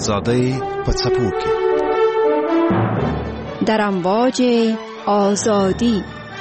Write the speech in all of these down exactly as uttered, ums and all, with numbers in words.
آزادی په څپو کې در امواج آزادی.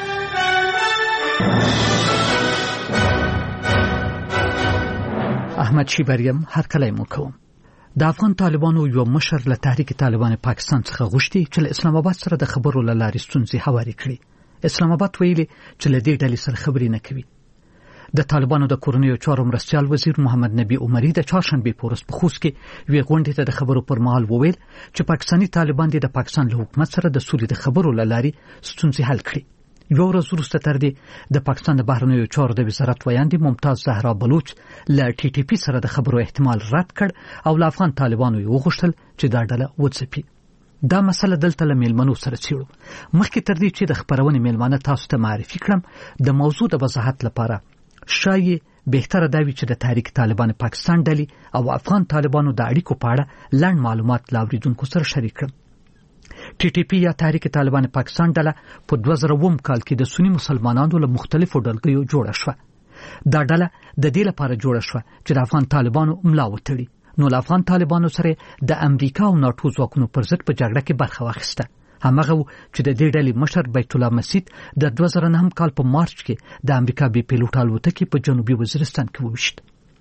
احمد شیبریم هر کله مو کوم. د افغان طالبانو یو مشر له تحریک طالبان پاکستان څخه غوښتي چې اسلام آباد سره د خبرو له لارې ستونزې هواري کړي. اسلام آباد ویلي چې له دې ډلې سره خبرې نه کوي. د طالبانو د کورنیو چارو مرستیال وزیر محمد نبی عمری د چهارشنبه په ورځ په خوست کې یوې غونډې ته د خبرو پر مهال وویل چې پاکستانی طالبان د پاکستان له حکومت سره د سولې د خبرو له لارې ستونزې حل کړي. یو ورځ وروسته تر دې د پاکستان د بهرنیو چارو د وزارت ویاندې ممتاز زهرا بلوچ له ټي ټي پی سره د خبرو احتمال رد کړ او له افغان طالبانو یې وغوښتل چې دا ډله وځپي. دا مسله دلته له میلمنو سره څیړو. مخکې تر دې چې د خبرونې میلمانه تاسو ته معرفي کړم، د موضوع د وضاحت لپاره شایي بهتره دا وي چې د تحریک طالبان پاکستان ډلې او افغان طالبانو د اړیکو په اړه لنډ معلومات له اوریدونکو سره شریک کړم. ټي ټي پی یا تحریک طالبان پاکستان ډله په دوه زره اووه کال کې د سنی مسلمانانو له مختلفو ډلګیو جوړه شوه. دا ډله د دې لپاره جوړه شوه چې د افغان طالبانو ملا وتړي. نو له افغان طالبانو سره د امریکا او ناتو ځواکونو پر ضد په جګړه کې برخه واخیسته. همغه چې د دې ډلې مشر بیت الله مسید د دوه زره نهم کال په مارچ کې د امریکا بي پیلوټ الوتکې په جنوبي وزیرستان کې وویشت.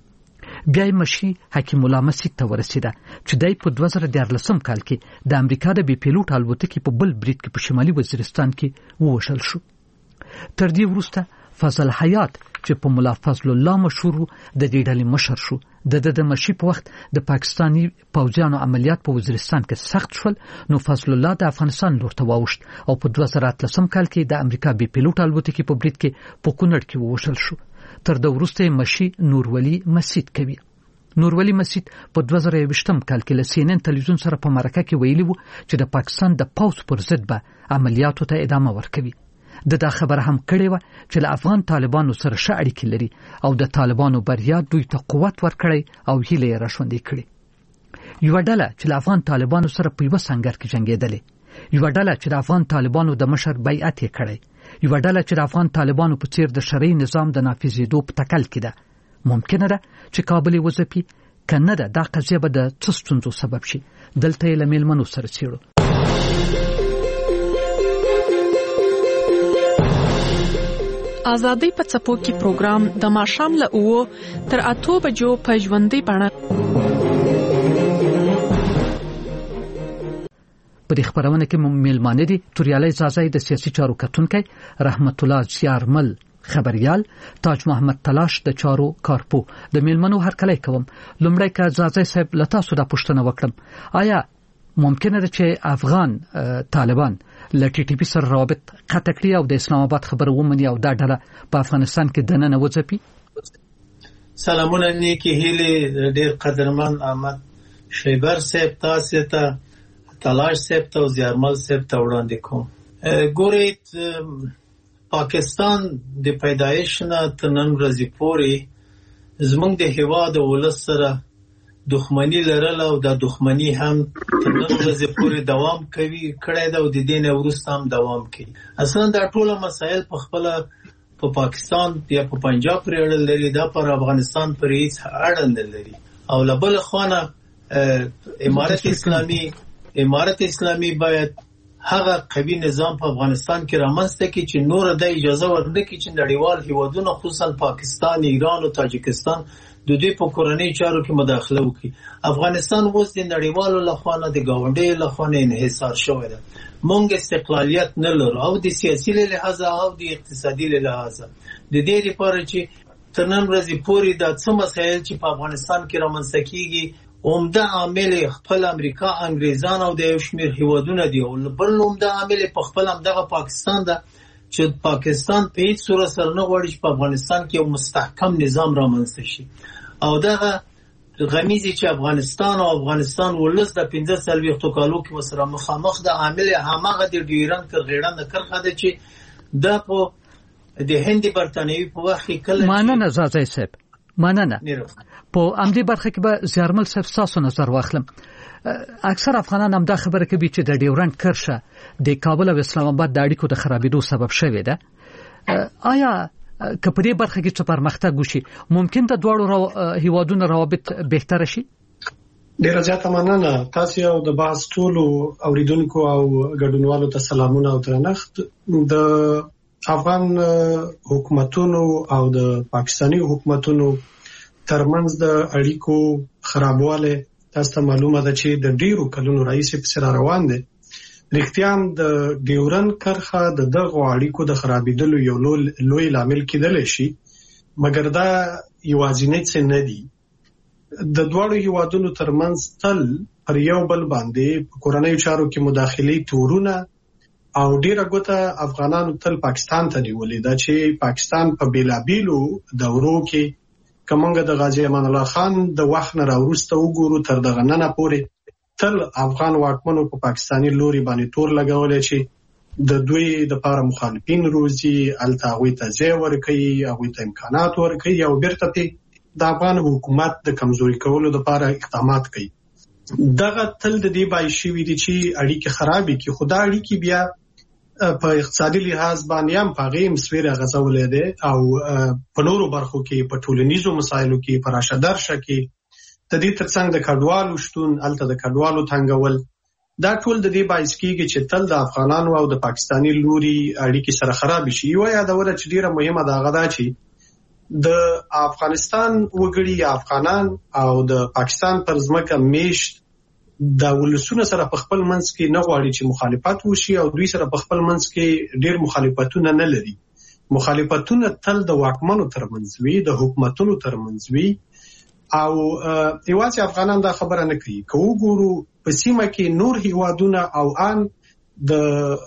بیا یې مشي حکیم الله مسید ته ورسېده چې دای په دوه زره دیارلسم کال کې د امریکا د بي پیلوټ الوتکې په بل برید کې په شمالي وزیرستان کې ووژل شو. تر دې وروسته فضل حیات چې په مولا فضل الله مشهور د دې ډلې مشر شو. د د مشي په وخت د پاکستانی پوځیانو عملیات په وزیرستان کې سخت شول. نو فضل الله د افغانستان لور ته واوښت او په دوه زره اتلسم کال کې د امریکا بي پیلوټ الوتکې په برید کې په کونړ کې ووژل شو. تر د وروسته مشي نورولي مسید کوي. نورولي مسید په دوه زره یوویشتم کال کې له سی ان ان تلویزیون سره په مرکه کې ویلي وو چې د پاکستان د پوځ پر ضد به عملیاتو ته ادامه ورکوي. د دا خبره هم کړې و چې له افغان طالبانو سره ښه اړیکې لري او د طالبانو بریا دوی ته قوت ورکړي او هیله یې راژوندۍ کړي. یو ډله چې له افغان طالبانو سره په یوه سنګر کې جنګېدلې، یو ډله چې د افغان طالبانو د مشر بیعت یې کړی، یو ډله چې د افغان طالبانو په څیر د شرعي نظام د نافذېدو په تکل کې ده. ممکنه ده چې کابل یې وځپي، کنه ده دا قضیه به د څه ستونزو سبب شي. دلته یې له میلمنو سره څیړو. آزادۍ په څپو کې پروګرام د ماښام له اوو تر اتو بجو په ژوندۍ بڼه په دې خبرونه کې میلمانه دي توریالۍ زازای د سیاسي چارو کتونکي، رحمت الله زیارمل خبريال، تاج محمد تلاش د چارو کارپو. د میلمنو هر کله کوم. لومړی که زازای صاحب لتا سودا پښتنه وکړم، آیا ممکنه ده چې افغان طالبان له ټي ټي پی سره روابط قطع کړي او د اسلام آباد خبره ومني او دا ډله په افغانستان کې دننه وځپي؟ سلامونه نیکی هیله ډېر قدرمن احمد شیبر صاحب تاسو ته، تلاش صاحب ته او زیارمل صاحب ته وړاندې کوم. ګورئ، پاکستان د پیدایش نه تر نن ورځې پورې زموږ د هېواد او ولس سره دښمنی لرله او دا دښمنی هم تر نن ورځې پورې دوام کوي کړی ده او د دې نه وروسته هم دوام کوي. اصلا دا ټوله مسایل په خپله په پاکستان یا په پنجاب پورې اړه لري، دا پر افغانستان پورې هیڅ اړه نه لري. او له بله خوا نه امارت اسلامي امارت اسلامي باید هغه قوي نظام په افغانستان کې رامنځته کړي چې نور د اجازه ورنکړي چې نړیوال هیوادونه خصوصا پاکستان، ایران او تاجکستان د دوی په کورنۍ چارو کې مداخله وکړي. افغانستان اوس د نړیوالو لخوا نه د ګاونډیو لخوا نه انحصار شوی دی. موږ استقلالیت نه لرو او د سیاسي له لحاظه او د اقتصادي له لحاظه. د دې لپاره چې تر نن ورځې پورې دا څه مسایل چې په افغانستان کې رامنځته کیږي، عمده عامل خپل امریکا، انګریزان او د یو شمېر هیوادونه دي، او بل عمده عامل په خپل همدغه پاکستان ده چې پاکستان په هیڅ صورت سره نه غواړي چې په افغانستان کې یو مستحکم نظام رامنځته شي. او دغه غمیزه چې افغانستان او افغانستان ولس د پنځه څلوېښتو کالو کې وسره مخامخ د عامل هماغه د ډیورنډ کرغېړنده کرښه ده چې دا په د هند برتانوي په وخت کې کله مننه زازای صاحب، مننه. په امدی برخه کې به زیارمل صاحب تاسو نظر واخلم. اکثر افغانان هم دا خبره کوي چې د ډیورنډ کرښه د کابل او اسلام آباد د اړیکو د خرابېدو سبب شوې ده. آیا که په دې برخه کې څه پرمختګ وشي ممکن د دواړو هیوادونو روابط بهتر شي؟ ډیره زیاته مننه. تاسو او د بحث ټولو اوریدونکو او ګډونوالو ته سلامونه او درنښت. د افغان حکومتونو او د پاکستاني حکومتونو ترمنځ د اړیکو خرابواله تاسو ته معلومه ده چې د ډیرو کلونو راهیسې په سر روان دي. رښتیا هم د ډیورن کرښه د دغه اړیکو د خرابېدلو یو لوی لامل کېدلی شي، مګر دا یوازینی څه نه دي. د دواړو هیوادونو ترمنځ تل پر یو بل باندې په کورنیو چارو کې مداخلې تورونه او ډیره ګوته افغانانو تل پاکستان ته نیولې ده چې پاکستان په بیلابیلو دورو کې کومنګ د غازی امان الله خان د وخت نه راوروسته وګورو تر دغه نن پورې تل افغان واکمنو په پاکستاني لوري باندې تور لګولې چې د دوی د لپاره مخالفین روزي، الته هغوی ته ځای ورکوي، هغوی ته امکانات ورکوي او بیرته پې د افغان حکومت د کمزوري کولو لپاره اقدامات کوي. دغه تل د دې باعث شوي دي چې اړیکې خرابې کړي، خو دا اړیکې بیا په اقتصادي لحاظ باندې هم په هغې هم سویری غځولی دی او په نورو برخو کې په ټولنیزو مسایلو کې په راشه درشه کې د دې ترڅنګ د کډوالو شتون، هلته د کډوالو تنګول، دا ټول د دې باعث کېږي چې تل د افغانانو او د پاکستاني لوري اړیکې سره خرابې شي. یوه یادونه چې ډیره مهمه ده هغه دا چې د افغانستان وګړي یا افغانان او د پاکستان پر ځمکه میشت د ولسونو سره په خپل منځ کې نه غواړي چې مخالفت وشي او دوی سره په خپل منځ کې ډیر مخالفتونه نه لري. مخالفتونه تل د واکمنو ترمنځ وي، د حکومتونو ترمنځ وي او یوازې افغانان دا خبره نه کوي. که وګورو په سیمه کې نور هیوادونه او ان د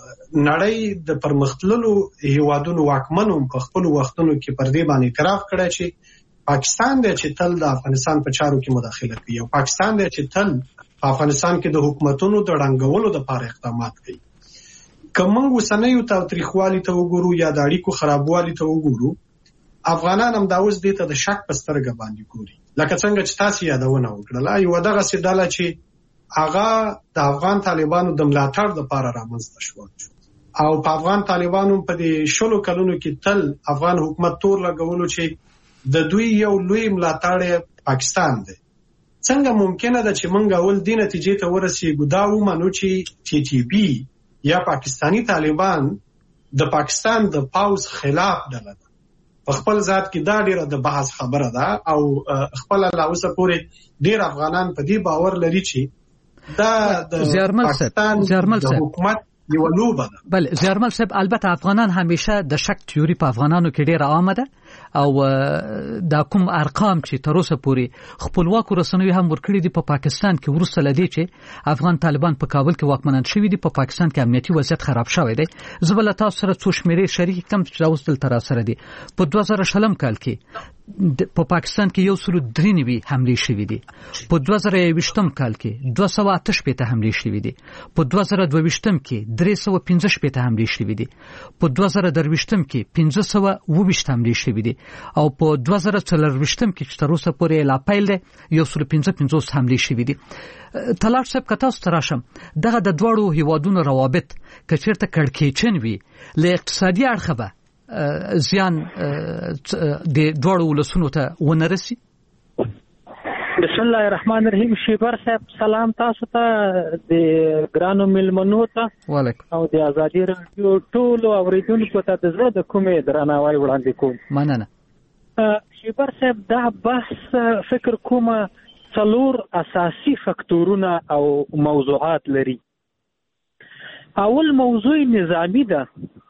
نړۍ د پرمختللو هیوادونو واکمنو په خپل وختونو کې پر دې باندې اعتراف کړی چې پاکستان دی چې تل د افغانستان په چارو کې مداخله کوي او پاکستان دی چې تل په افغانستان کې د حکومتونو د ړنګولو لپاره اقدامات کوي. که موږ اوسنیو تاوتریخوالي ته وګورو یا د اړیکو خرابوالي ته وګورو، افغانان هم دا اوس دې ته د شک په سترګه باندې ګوري. لکه څنګه چې تاسو یادونه وکړله، یوه دغسې ډله چې هغه د افغان طالبانو د ملاتړ لپاره رامنځته شوه او په افغان طالبانو په دې شلو کلونو کې تل افغان حکومت تور لګولو چې د دوی یو لوی ملاتړ پاکستان دی. څنګه ممکنه ده چې موږ اول دې نتیجې ته ورسېږو، دا ومنو چې ټي ټي پی یا پاکستاني طالبان د پاکستان د پاوز خلاف ډله ده. په خپل ذات کې دا ډیره د بحث خبره ده او خپل لا اوسه پورې ډیر افغانان په دې باور لري چې دا د پاکستان د حکومت یو لوبه ده. بل زیارمل صاحب، البته افغانان همیشه د شک تیوري په افغانانو کې ډیره عامه ده او دا کوم ارقام چې تر اوسه پورې خپلواکو رسنیو هم ورکړي دي په پاکستان کې وروسته لدی چې افغان طالبان په کابل کې واکمنان شوي دي، په پاکستان کې امنیتي وضعیت خراب شوی دی. زه به له تاسو سره څو شمیرې شریک کړم چې اوس دلته راسره دي. په دوه زره شلم کال کې په پاکستان کې یو سل درې نوي حملې شوې دي. په دوه زره یوویشتم کال کې دوه سوه اته شپېته حملې شوې دي. په دوه زره دوه ویشتم کې درې سوه پنځه شپېته حملې شوې دي. په دوه زره درویشتم کې پنځه سوه اووه ویشت حملې شوې دي او په دوه زره څلرویشتم کې چې تر اوسه پورې لا پیل دی یو سل پنځه پنځوس حملې شوې دي. طلال صاحب، که تاسو ته راشم، دغه د دواړو هیوادونو روابط که چېرته کړکېچن وي، له اقتصادي اړخه به زیان د دوړو ولسونو ته ونه رسي؟ بسم الله الرحمن الرحیم. شیبر صاحب سلام تاسو ته، د ګرانو ملمنو ته او د ازادي راډیو ټولو اوریدونکو ته د زړه د کومې درناوی وړاندې کوم. مننه. شیبر صاحب، دا بحث فکر کومه څلور اساسي فکتورونه او موضوعات لري. اول موضوع نظامی ده،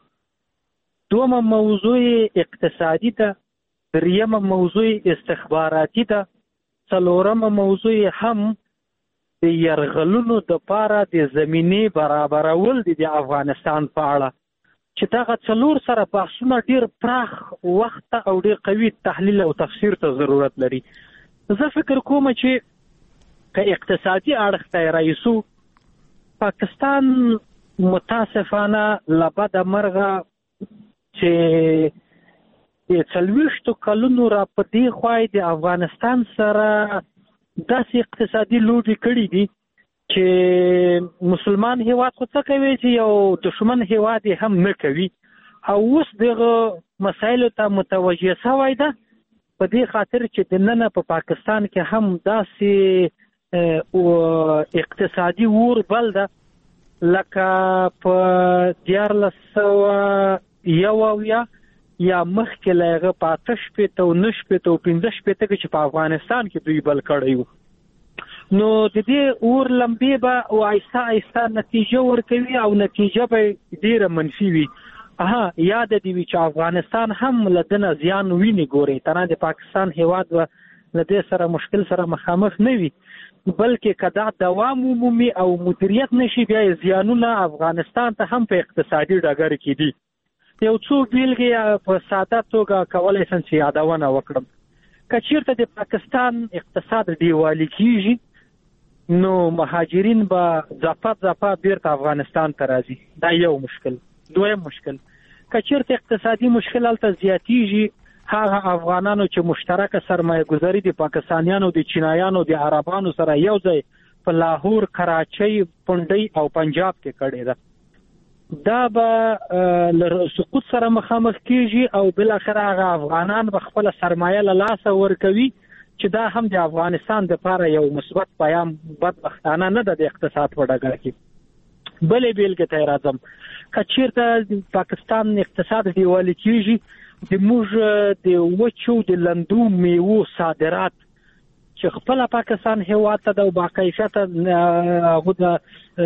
دومه موضوع اقتصادي ده، دریمه موضوع استخباراتي ده، څلورمه موضوع هم د یرغلونو د پاره د زمینې برابرول دي د افغانستان په اړه، چې دغه څلور سره بحثونه ډیر پراخ وخت او ډیر قوي تحلیل او تفسیر ته ضرورت لري. زه فکر کوم چې که اقتصادي اړخ ته رئیسو، پاکستان متاسفانه لبد مرغه چې د څلوېښتو کلونو را په دې خوا د افغانستان سره داسې اقتصادي لوبې کړي دي چې مسلمان هیواد خو څه کوي چې یو دشمن هیواد هم نه کوي، او اوس دغه مسایلو ته متوجه شوی ده. په دې خاطر چې د نن په پاکستان کې هم داسې او اقتصادي ور بل ده لکه په دیارلس سوه یو اویا یا مخکې له هغه په اته شپېته او نهه شپېته او پنځه شپېته کې چې په افغانستان کې دوی بل کړی وو. نو د دې اور لمبې به او آیسته آیسته نتیجه ورکوي او نتیجه به ډېره منفي وي. اها یاد دی وی چې افغانستان هم له دنه زیان ویني ګوري، تنه د پاکستان هیواد و له دې سره مشکل سره مخامخ نه وي، بلکې کدا دوام عمومي او مدیریت نشي بیا زیانونه افغانستان ته هم په اقتصادي ډګر کې دي. یو څو بیلګې په ساده توګه کولای شم چې یادونه وکړم. کچیرته د پاکستان اقتصاد دیوالي کیږي نو مهاجرین به ځپه ځپه بیرته افغانستان ته راځي، دا یو مشکل. دویم مشکل کچیرته اقتصادي مشکل هلته زیاتیږي، هغه افغانانو چې مشترکه سرمایه گذاري د پاکستانیانو د چینایانو د عربانو سره یو ځای په لاهور، کراچۍ، پنډۍ او پنجاب کې کړې ده، دا به له سقوط سره مخامخ کیږي او بالاخره هغه افغانان به خپل سرمایه له لاسه ورکوي چې دا هم د افغانستان لپاره یو مثبت پیام بدبختانه نه ده د اقتصاد په ډګر کې. بلې بیلګې ته راځم، کچیرته پاکستان اقتصاد دیوالي کیږي، د موږ د وچو د لندو میوو صادرات چې خپل پاکستان هیواد ته د باکیفیت هغه د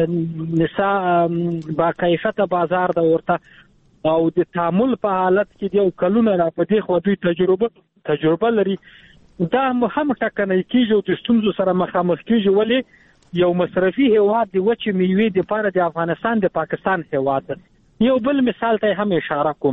نساء باکیفیت بازار د ورته او د تعامل په حالت کې د کلونه را په دې خو دوی تجربه تجربه لري، دا هم ټکنۍ کیږي او د ستونزو سره مخامخ کیږي. ولې یو مصرفي هیواد د وچې میوې د لپاره د افغانستان د پاکستان هیواد. یو بل مثال ته هم اشاره کوم،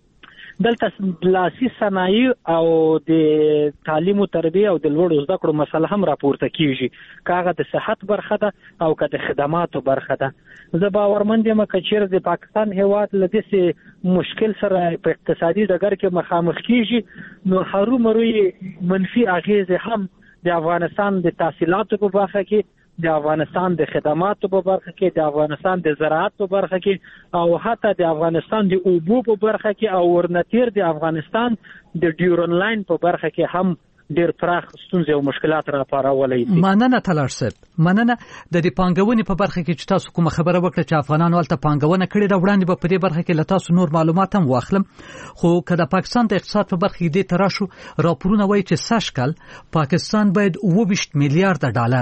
دلته لاسي صنایع او د تعلیم او تربیه او د لوړو زده کړو مسله هم راپورته کیږي، کاغه د صحت برخه ده او که د خدماتو برخه ده. زه باورمند یم چې چیرې د پاکستان هیواد له دې مشکل سره په اقتصادي ډګر کې مخامخ کیږي نو هرو مرو منفي اغیز هم د افغانستان د تحصیلاتو په برخه کې، د افغانستان د خدماتو په برخه کې، د افغانستان د زراعت په برخه کې او حتی د افغانستان د اوبو په برخه کې او ورنتیر د افغانستان د ډیورن لاین په برخه کې هم ډیر پراخ ستونزې او مشکلات راپارولای شي. مننه تلار صاحب، مننه. د دې پانګونې په برخه کې چې تاسو کومه خبره وکړه چې افغانانو هلته پانګونه کړې ده، وړاندې به په دې برخه کې له تاسو نور معلومات هم واخلم. خو که د پاکستان د اقتصاد په برخه کې دې ته راشو، راپورونه وایي چې سږ کال پاکستان باید اووه ویشت میلیارډ ډالر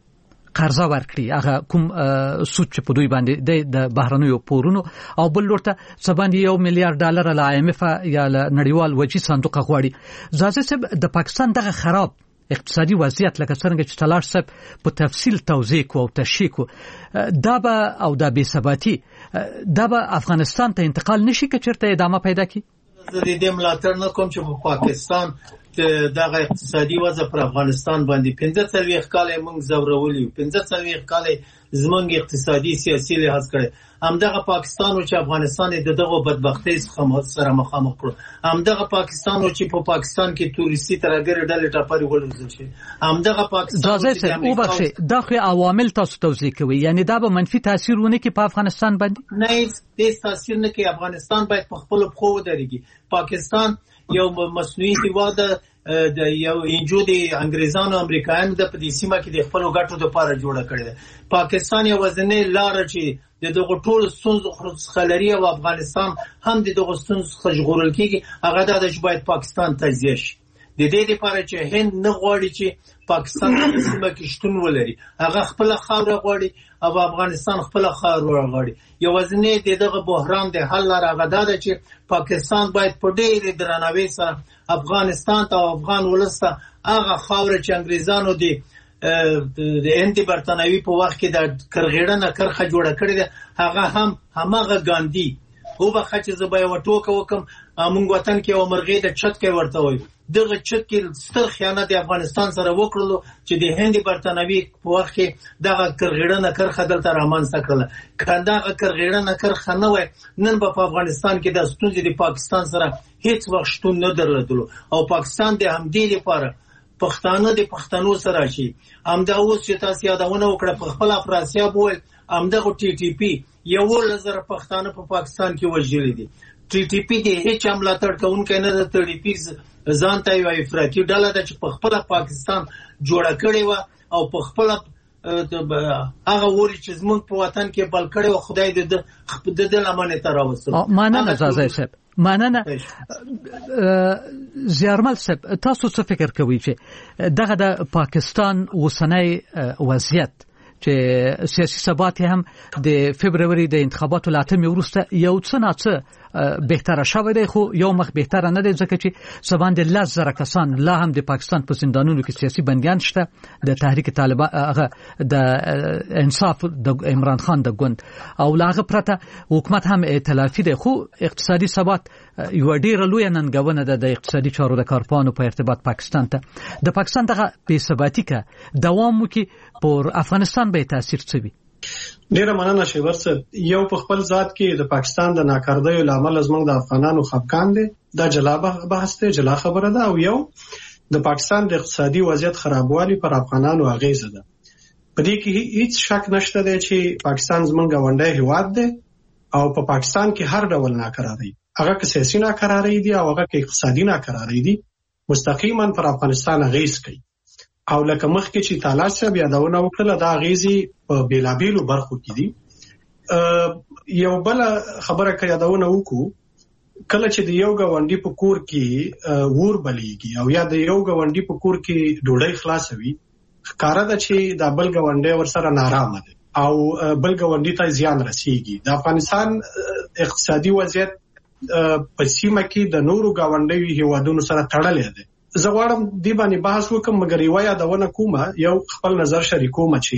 قرضه ورکړي، هغه کوم سود چې په دوی باندې د بهرنیو پورونو، او بل لورته سباندې یو میلیارډ ډالر له آی ایم اف یا له نړیوال وجهي صندوق غواړي. زازه صاحب، د پاکستان دغه خراب اقتصادي وضعیت لکه څنګه چې تلار صاحب په تفصیل توضیح کو او تشریح کو، دا به او دا بې ثباتي دا به افغانستان ته انتقال نشي که چېرته ادامه پیدا کړي. زه د دې ملاتړ نه کوم چې په پاکستان دغه اقتصادي وضع پر افغانستان باندې پنځه څلوېښت کاله موږ زورولي، پنځه څلوېښت کاله زمونږ اقتصادي سیاسي لحاظ کړی، همدغه پاکستان چې افغانستان د دغه بدبختۍ څخه سره مخامخ کړو، همدغه پاکستان چې په پاکستان کې تورستي ترهګرې ډلې ټاپرې وړل شي، همدغه پاکستان چې او بخښه دا خو عوامل تاسو توضیح کوي، یعنی دا به منفي تاثیر ونه کوي په افغانستان باندې؟ نه، هیڅ تاثیر نه کوي. افغانستان باید په خپل پښو ودرېږي. پاکستان یو مصنوعي هیواد د یو انجو د انګریزانو امریکایانو د په دې سیمه کې د خپل ګټو لپاره جوړه کړې ده. پاکستان یو وزنه لار چې د دغه ټول ستونزو خلري او افغانستان هم د دغه ستونزو څخه ژغورل کیږي، هغه د چې باید پاکستان تجزیه شي. د دې لپاره چې هند نه غواړي چې پاکستان په سیمه کې شتون ولري، هغه خپل خاور غواړي او افغانستان خپل خاور غواړي. یو وزنه د دغه بحران د حل لار هغه ده چې پاکستان باید په ډېر درناوي سره افغانستان ته او افغان ولس ته هغه خاور چې انګریزانو د د انټي برتانوي په وخت کې د کرغېړنه کرخه جوړه کړې ده، هغه هم همغه ګاندی او به خچ زبې وټوک وکم موږ وطن کې او مرغې د چت کې ورته وي. دغه چت کې ستر خیانت د افغانستان سره وکړلو چې د هند برتانوي په وخت کې دغه کرغېړنه کرخه دلته رامنځته کړله. کنداغه کرغېړنه کرخه نه وای، نن په افغانستان کې د ستونزې د پاکستان سره هیڅ وخت شتون نه درلودلو او پاکستان د همدې لپاره پښتانه د پښتنو سره شي. همدا اوس چې تاسو یادونه وکړه په خپل افراسیاب وویل، همدغه ټي ټي پی یو لزر پښتانه په پاکستان کې وژلي دي. ټي ټي پی د هیڅ ملاتړ کوونکی نه ده. ټي ټي پی ځان ته یو افراطي ډله ده چې په خپل پاکستان جوړه کړې و او په خپل هغه وری چې زمونږ په وطن کې بل کړي او خدای دې د دې لمنه تر اوسه مننه زازای صاحب مننه زیارمل صاحب تاسو څه فکر کوئ چې دغه د پاکستان اوسنۍ وضعیت چې سیاسي ثبات هم د فبرवरी د انتخاباتو لاتمې وروسته یو څه نه څه بهتره شوی دی خو یو مخ بهتره نه دی ځکه چې سبان د لاس زره کسان لا هم د پاکستان په زندانونو کې سیاسي بنديان شته د تحریک طالبان هغه د انصاف د عمران خان د ګوند او لاغه پرته حکومت هم ائتلافي دی خو اقتصادي ثبات یو ډیر لوی ننګونه ده د اقتصادي چارو د کارپانو په ارتباط پاکستان ته د پاکستان دغه بې ثباتي کا دوام وکي پر افغانستان به تاثیر څه وي ډیره مننه شیبر صاحب یو په خپل ذات کې د پاکستان د ناکاردیو لامل زموږ د افغانانو خفقان دي دا جلا بحث ته جلا خبره ده او یو د پاکستان د اقتصادي وضعیت خرابوالي پر افغانانو اغیزه ده په دې کې هیڅ شک نشته دی چې پاکستان زموږ غونډه هیواد دی او په پا پاکستان کې هر ډول ناکاري هغه کې سیاسي ناکاري دي او هغه کې اقتصادي ناکاري دي مستقیما پر افغانستان اغیز کوي او لکه مخکې چې تعالی صاحب یادونه وکړه دا غیزي په بیلابیلو برخو کې دي یو بل خبره کې یادونه وکړو کله چې د یو غونډي په کور کې ور بلیږي او یا د یو غونډي په کور کې ډوډۍ خلاصوي ښکارا ده چې د بل غونډي ورسره نارامه ده او بل غونډي ته زیان رسیږي د افغانستان اقتصادي وضعیت په سیمه کې د نورو غونډي هیوادونو سره تړلې ده زه غواړم دی باندې بحث وکم مګر یو یادونه کومه یو خپل نظر شریکوم چې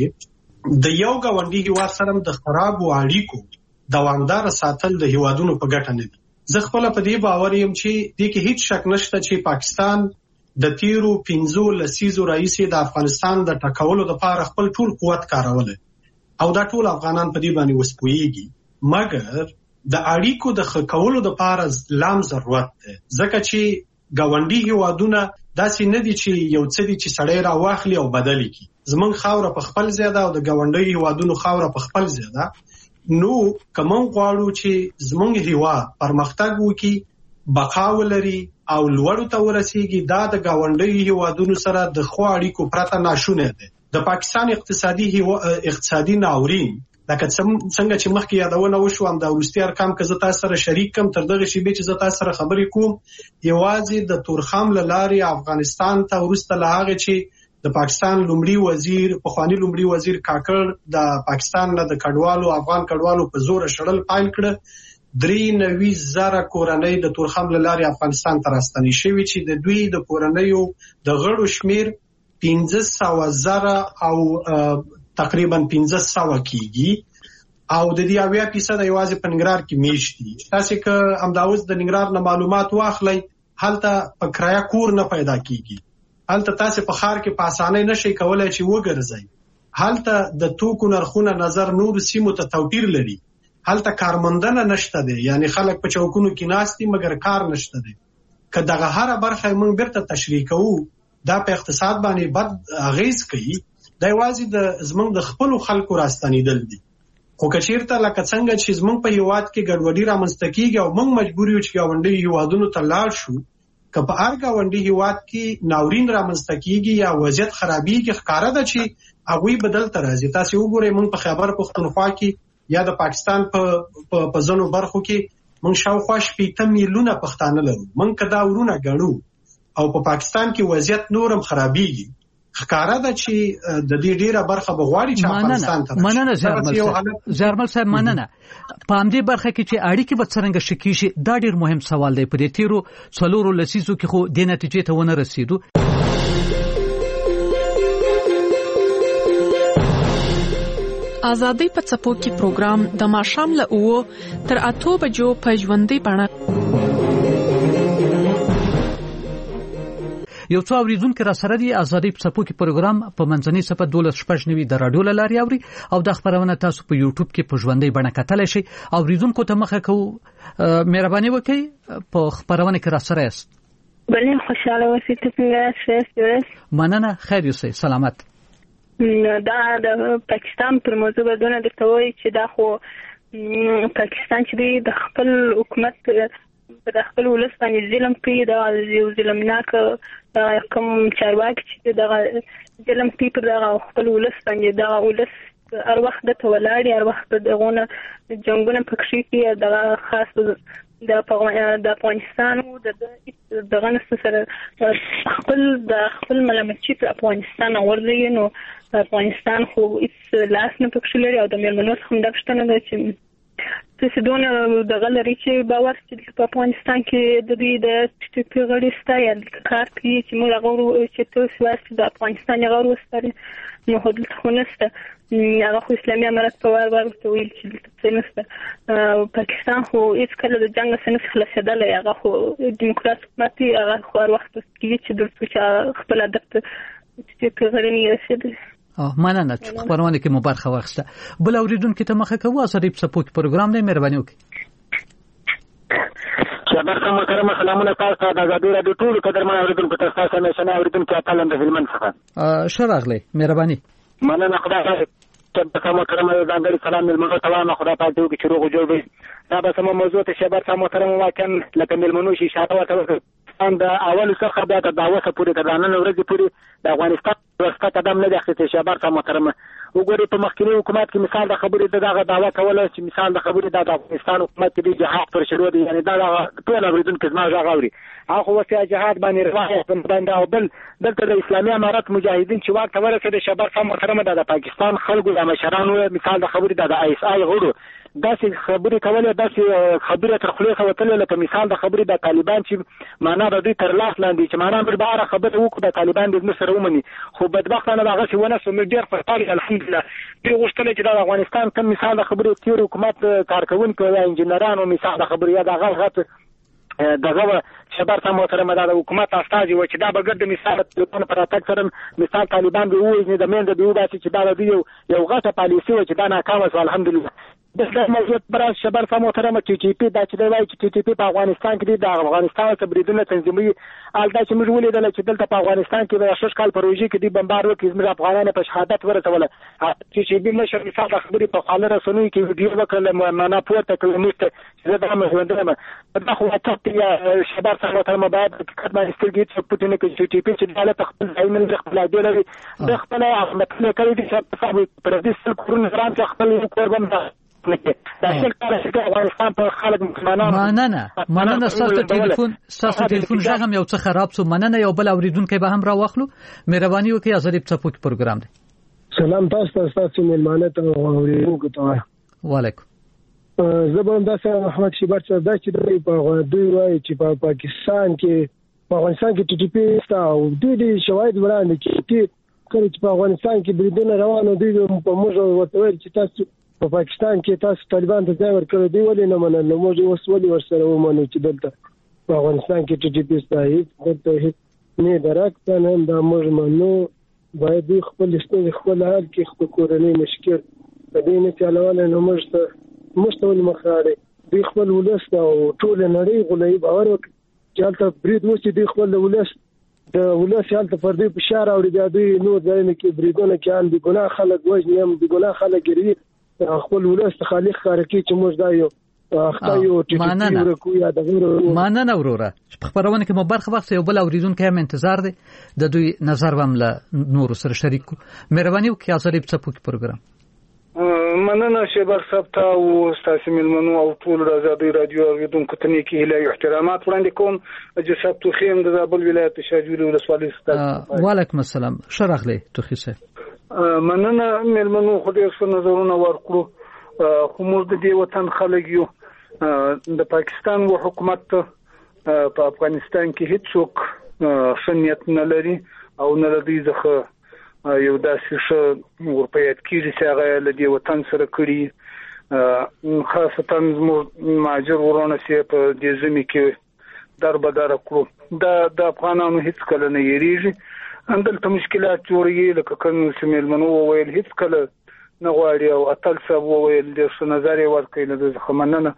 د یو غونډي هیواد سره د خراب اړیکو دوامدار ساتل د هیوادونو په ګټه نه دي زه خپل په دې باور یم چې د کې هیڅ شک نشته چې پاکستان د تیرو پنځو لسیزو رئیس د افغانستان د ټکولو لپاره خپل ټول قوت کاروله او دا ټول افغانان په دې باندې وسپويږي مګر د اړیکو د خکولو لپاره لام ضرورت ده ځکه چې غونډي هیوادونه داسې نه دي چې یو څه دي چې سړی را واخلي او بدلی کی زمون خاور په خپل زیاده او د غونډي هیوادونو خاور په خپل زیاده نو کوم غواړو چې زمونږ هیواد پرمختګ وکړي بقا ولري او لوړو ته ورسیږي دا د غونډي هیوادونو سره د خو اړیکو پرته ناشونه ده د پاکستان اقتصادي اقتصادي ناورین لکه څنګه چې مخکې یادونه وشو هم د ورستي ارقام که زه تاسو سره شریک کم تر دغه شی به چې زه تاسو سره خبرې کوم یوازې د تورخم لاري افغانستان ته ورسته لاغه چې د پاکستان لومړي وزیر په خواني لومړي وزیر کاکړ د پاکستان نه د کډوالو افغان کډوالو په زور شړل پایل کړ درې نوي زره کورنۍ د تورخم لاري افغانستان ته راستنې شوې چې د دوی د کورنۍ د غړو شمیر پنځه سوه زره او تقریبا پنځه سوه کیږي او د دې اویا فیصد یوازې په ننګرهار کې میشتي تاسو که امداوز د ننګرهار نه معلومات واخلئ هلته په کرایه کور نه پیدا کیږي هلته تاسو په خار کې په اسانۍ نشئ کولای چې وګرځئ هلته د توکو نرخونه نظر نور سیمو ته توپیر لري هلته کارمندنه نشته دي یعنی خلک په چوکونو کې ناست دي مګر کار نشته دي که دغه هر برخه موږ بیرته تشریح کوو دا په اقتصاد باندې بد اغیز کوي دا یوازې د زمونږ د خپل خلکو راستنیدل دي خو کچیرته لکه څنګه چې زمونږ په هیواد کې ګډوډي رامنځته کیږي او موږ مجبور یو چې غونډي هیوادونو ته لاړ شو که په هر غونډي هیواد کې ناورین رامنځته کیږي یا وضعیت خرابېږي ښکاره ده چې هغوی بدل تر راځي تاسو وګورئ موږ په خیبر پښتونخوا کې یا د پاکستان په په ځینو برخو کې موږ شاوخوا شپږ میلیونه پښتانه لرو موږ کدا ورونه غړو او په پاکستان کې وضعیت نورم خرابېږي ښکارا ده چې د دې ډیره برخه بغواړي چې افغانستان ته مننه زرمل صاحب مننه په همدې برخه کې چې اړیکې به څنګه شکیږي دا ډیر مهم سوال دی په دې تیرو څلورو لسیزو کې خو د نتیجې ته ونه رسیدو ازادي په څپو کې پروګرام د ماښام له اوو تر اتو بجو په ژوندۍ بڼه یو څو اوریدونکو را سره دی ازادي په څپو کې پروګرام په منځنۍ صفه دولس شپږ نوي د رادیو لاري اوري او د خبرونه تاسو په یوټیوب کې په ژوندۍ بڼه کتلی شئ اوریدونکو ته مخه کو مهرباني وکړئ په خبرونه کې را سره یاست بلې خوشاله اوسئ ته څنګه یاست مننه خیر یوسئ سلامت دا د پاکستان پر موضوع بدونه درته وایي چې دا خو پاکستان چې د خپل حکومت په خپل ولس باندې ظلم کوي، دا یو ظلمناک کوم چارواکي چې دا ظلم کوي پر خپل ولس باندې، دا ولس هر وخت د تولاړي هر وخت دغونه جنگونه پکښې کې دا خاص د د افغانستان او د دغه نس سره خپل د خپل ملامتي په افغانستان ورځي، نو افغانستان خو هیڅ لاس نه پکښې لري او د میرمنو څخه دا پوښتنه ده چې تاسو دونه دغه لري چې باور چې په افغانستان کې د دې د ټي پی غړي ستایل کار کوي چې موږ هغه چې تاسو واسه د افغانستان هغه وستاري نو هدل خونسته هغه خو اسلامي امارات په وار وار ته ویل چې څنګه پاکستان خو هیڅ کله د جنگ سره خلاصېدل، هغه خو دیموکرات حکومت هغه خو هر وخت کې چې د څه خپل هدف ته ټي پی غړي نه رسیدل. اه مننه چې خبرونه کې مو برخه واخیسته. بل اوریدونکو ته مخه کوو اسریب سپوک پروګرام دی، مهرباني وکړئ. شباب محترم سلامونه تاسو ته د غاډو راډیو ټول قدرمن اوریدونکو ته تاسو نه شنه اوریدونکو ته تلند هلمند څخه شراغله مهرباني. مننه خدای شباب محترم ځانګړي سلام ملمنو ته وایم، خدای پاک دې چې روغ جوړ وي. دا به سم موضوع ته شباب محترم واکن لکه ملمنو شي اشاره وکړه ان د اول څخه بیا د داوه پورې د نن ورځې پورې د افغانستان ورسته قدم نه دی اخیستی. شباب محترم وګورئ په مخکنی حکومت کې مثال د خبرې دغه داوا کوله چې مثال د خبرې د افغانستان حکومت کې جهاد پر شروع دي، یعنی دا ټول اوریدونکو زما ځای غوړي هغه وسه جهاد باندې روایت باندې او بل دلته د اسلامي امارات مجاهدین چې واک ته ورسېد. شباب محترم د پاکستان خلکو د مشرانو مثال د خبرې د آی اس آی غړو داسې خبرې کولې، داسې خبرې تر خولې خوتلې لکه مثال د خبرې د طالبان چې معنا د دوی تر لاس لاندې چې معنا پر بهر خبره وکړه د طالبان د مصر ومني، خو بدبختانه دغه څه ونه سو مې ډېر فرصت الحمدلله دوی غوښتل چې د افغانستان کوم مثال د خبرې تیر حکومت کارکونکو یا انجنیرانو مثال د خبرې یا دغه غلط دغه شباب محترم د حکومت استاذ و چې دا بغیر د مثال په پراتک سره مثال طالبان به وایي د مند دی وباسي چې دا د یو یو غټه پالیسي و چې دا ناکامه شو الحمدلله. د موضوع پر شباب محترم ټي ټي پی دا چې دی وایي چې ټي ټي پی په افغانستان کې د افغانستان څخه بریدونه تنظیموي، الدا چې موږ ولیدل چې دلته په افغانستان کې د شش کال پروژې کې د بمبار وکړي زموږ افغانانو په شهادت ورسوله. چې چې به مشر مثال د خبرې په خاله رسنوي کې ویډیو وکړل معنا پورته کړل نشته چې دا مهمه دا خو ته شباب محترم باید حقیقت باندې سترګې چې پټ نه کړي. ټي پی چې د خپل ځای نه خپل دی لري د خپل احمد نه کوي چې په پردیس کورونه ځان چې خپل کوربم دا افغانستان په خلک مسلمانانو مننه مننه ستاسو ټلیفون ستاسو ټلیفون ژغم یو څه خراب سو. مننه یو بل اوریدونکو به هم را واخلو، مهرباني وکړئ. ازریب سپوک پروګرام دی. سلام تاسو ته تاسو ملمانه ته اوریدونکو ته وعلیکم. زبون داسه محمد شیبر چې دا چې دوی په دوی وایي چې په پاکستان کې په افغانستان کې ټي ټي پی ستا او دوی د شواهد وړاندې کړي کله چې په افغانستان کې بریدونه روانو دي په موږ ورته ویل چې تاسو په پاکستان کې تاسو طالبان ته ځای ورکړی دی ولې نه منل، نو موږ اوس ولې ورسره ومنو چې دلته په افغانستان کې ټي ټي پی ستا هیڅ دلته هیڅ نه درک نه دا موږ منو. باید دوی خپل ستونزې خپل حل کې خپل کورنۍ مشکل په دې نه چلول، نو موږ ته موږ ته ولې مخاړي دوی خپل ولس او ټول نړۍ غولوي باور وکړي چې هلته برید وشي. دوی خپل ولس د ولس هلته پر دوی فشار اوري، بیا دوی نور ځایونه کې بریدونه کوي، هم د ګناه خلک وژني، هم د ګناه خلک ګرځي خپل ولس خالق خارقي چې موږ دا یو اخطایو ټي ورکو یا د غیر مننه وروره. په خبرونه کې مو برخه وخت یو بل اوریدونکو هم انتظار دی د دوی نظر هم له نور سره شریک کو. مهرباني وکړئ ازریب سپوک پروګرام. مننه شیبر صاحب ته او تاسو ملمنو او ټول آزادي رادیو اوریدونکو ته نیکی هیله احترامات وړاندې کوم. جساب توخیم د زابل ولایت شاجوری ولسوالۍ ستاسو. وعلیکم السلام. شرغله توخی صاحب. مننه ملمنو خو دې څه نظرونه ورکړو، خو موږ د دې وطن خلک یو. د پاکستان و حکومت په افغانستان کې هیڅوک شنیت نه لري او نه لري ځکه یو داسې ش ورپیات کیږي چې هغه له دې وطن سره کړي، خاصتا زموږ ماجر ورونه چې په دې ځمکه کې در بدر کړو. دا د افغانانو هیڅ کله نه یریږي، اندلته مشکلات جوړیږي لکه کوم چې ملمنو وویل هیڅ کله نه غواړي او اتل صاحب وویل د څه نظر ورکړي نه د خمننه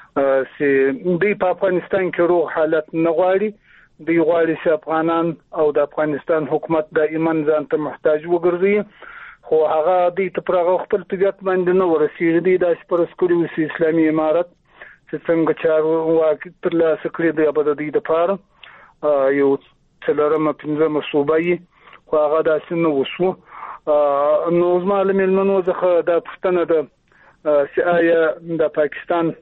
چې دوی په افغانستان کې روغ حالت نه غواړي، دوی غواړي چې افغانان او د افغانستان حکومت دائما ځان ته محتاج وګرځي، خو هغه دوی ته پر خپل طبيعت باندې نه ورسیږي. دوی داسې پرس کړي چې اسلامي امارت چې څنګه چارو واقع تر لاسه کړی دی په دې لپاره یو څلورمه پنځمه صوبایي خو هغه داسې نه وشو نو زما له مېلمنو څخه دا پوښتنه ده چې آیا د پاکستان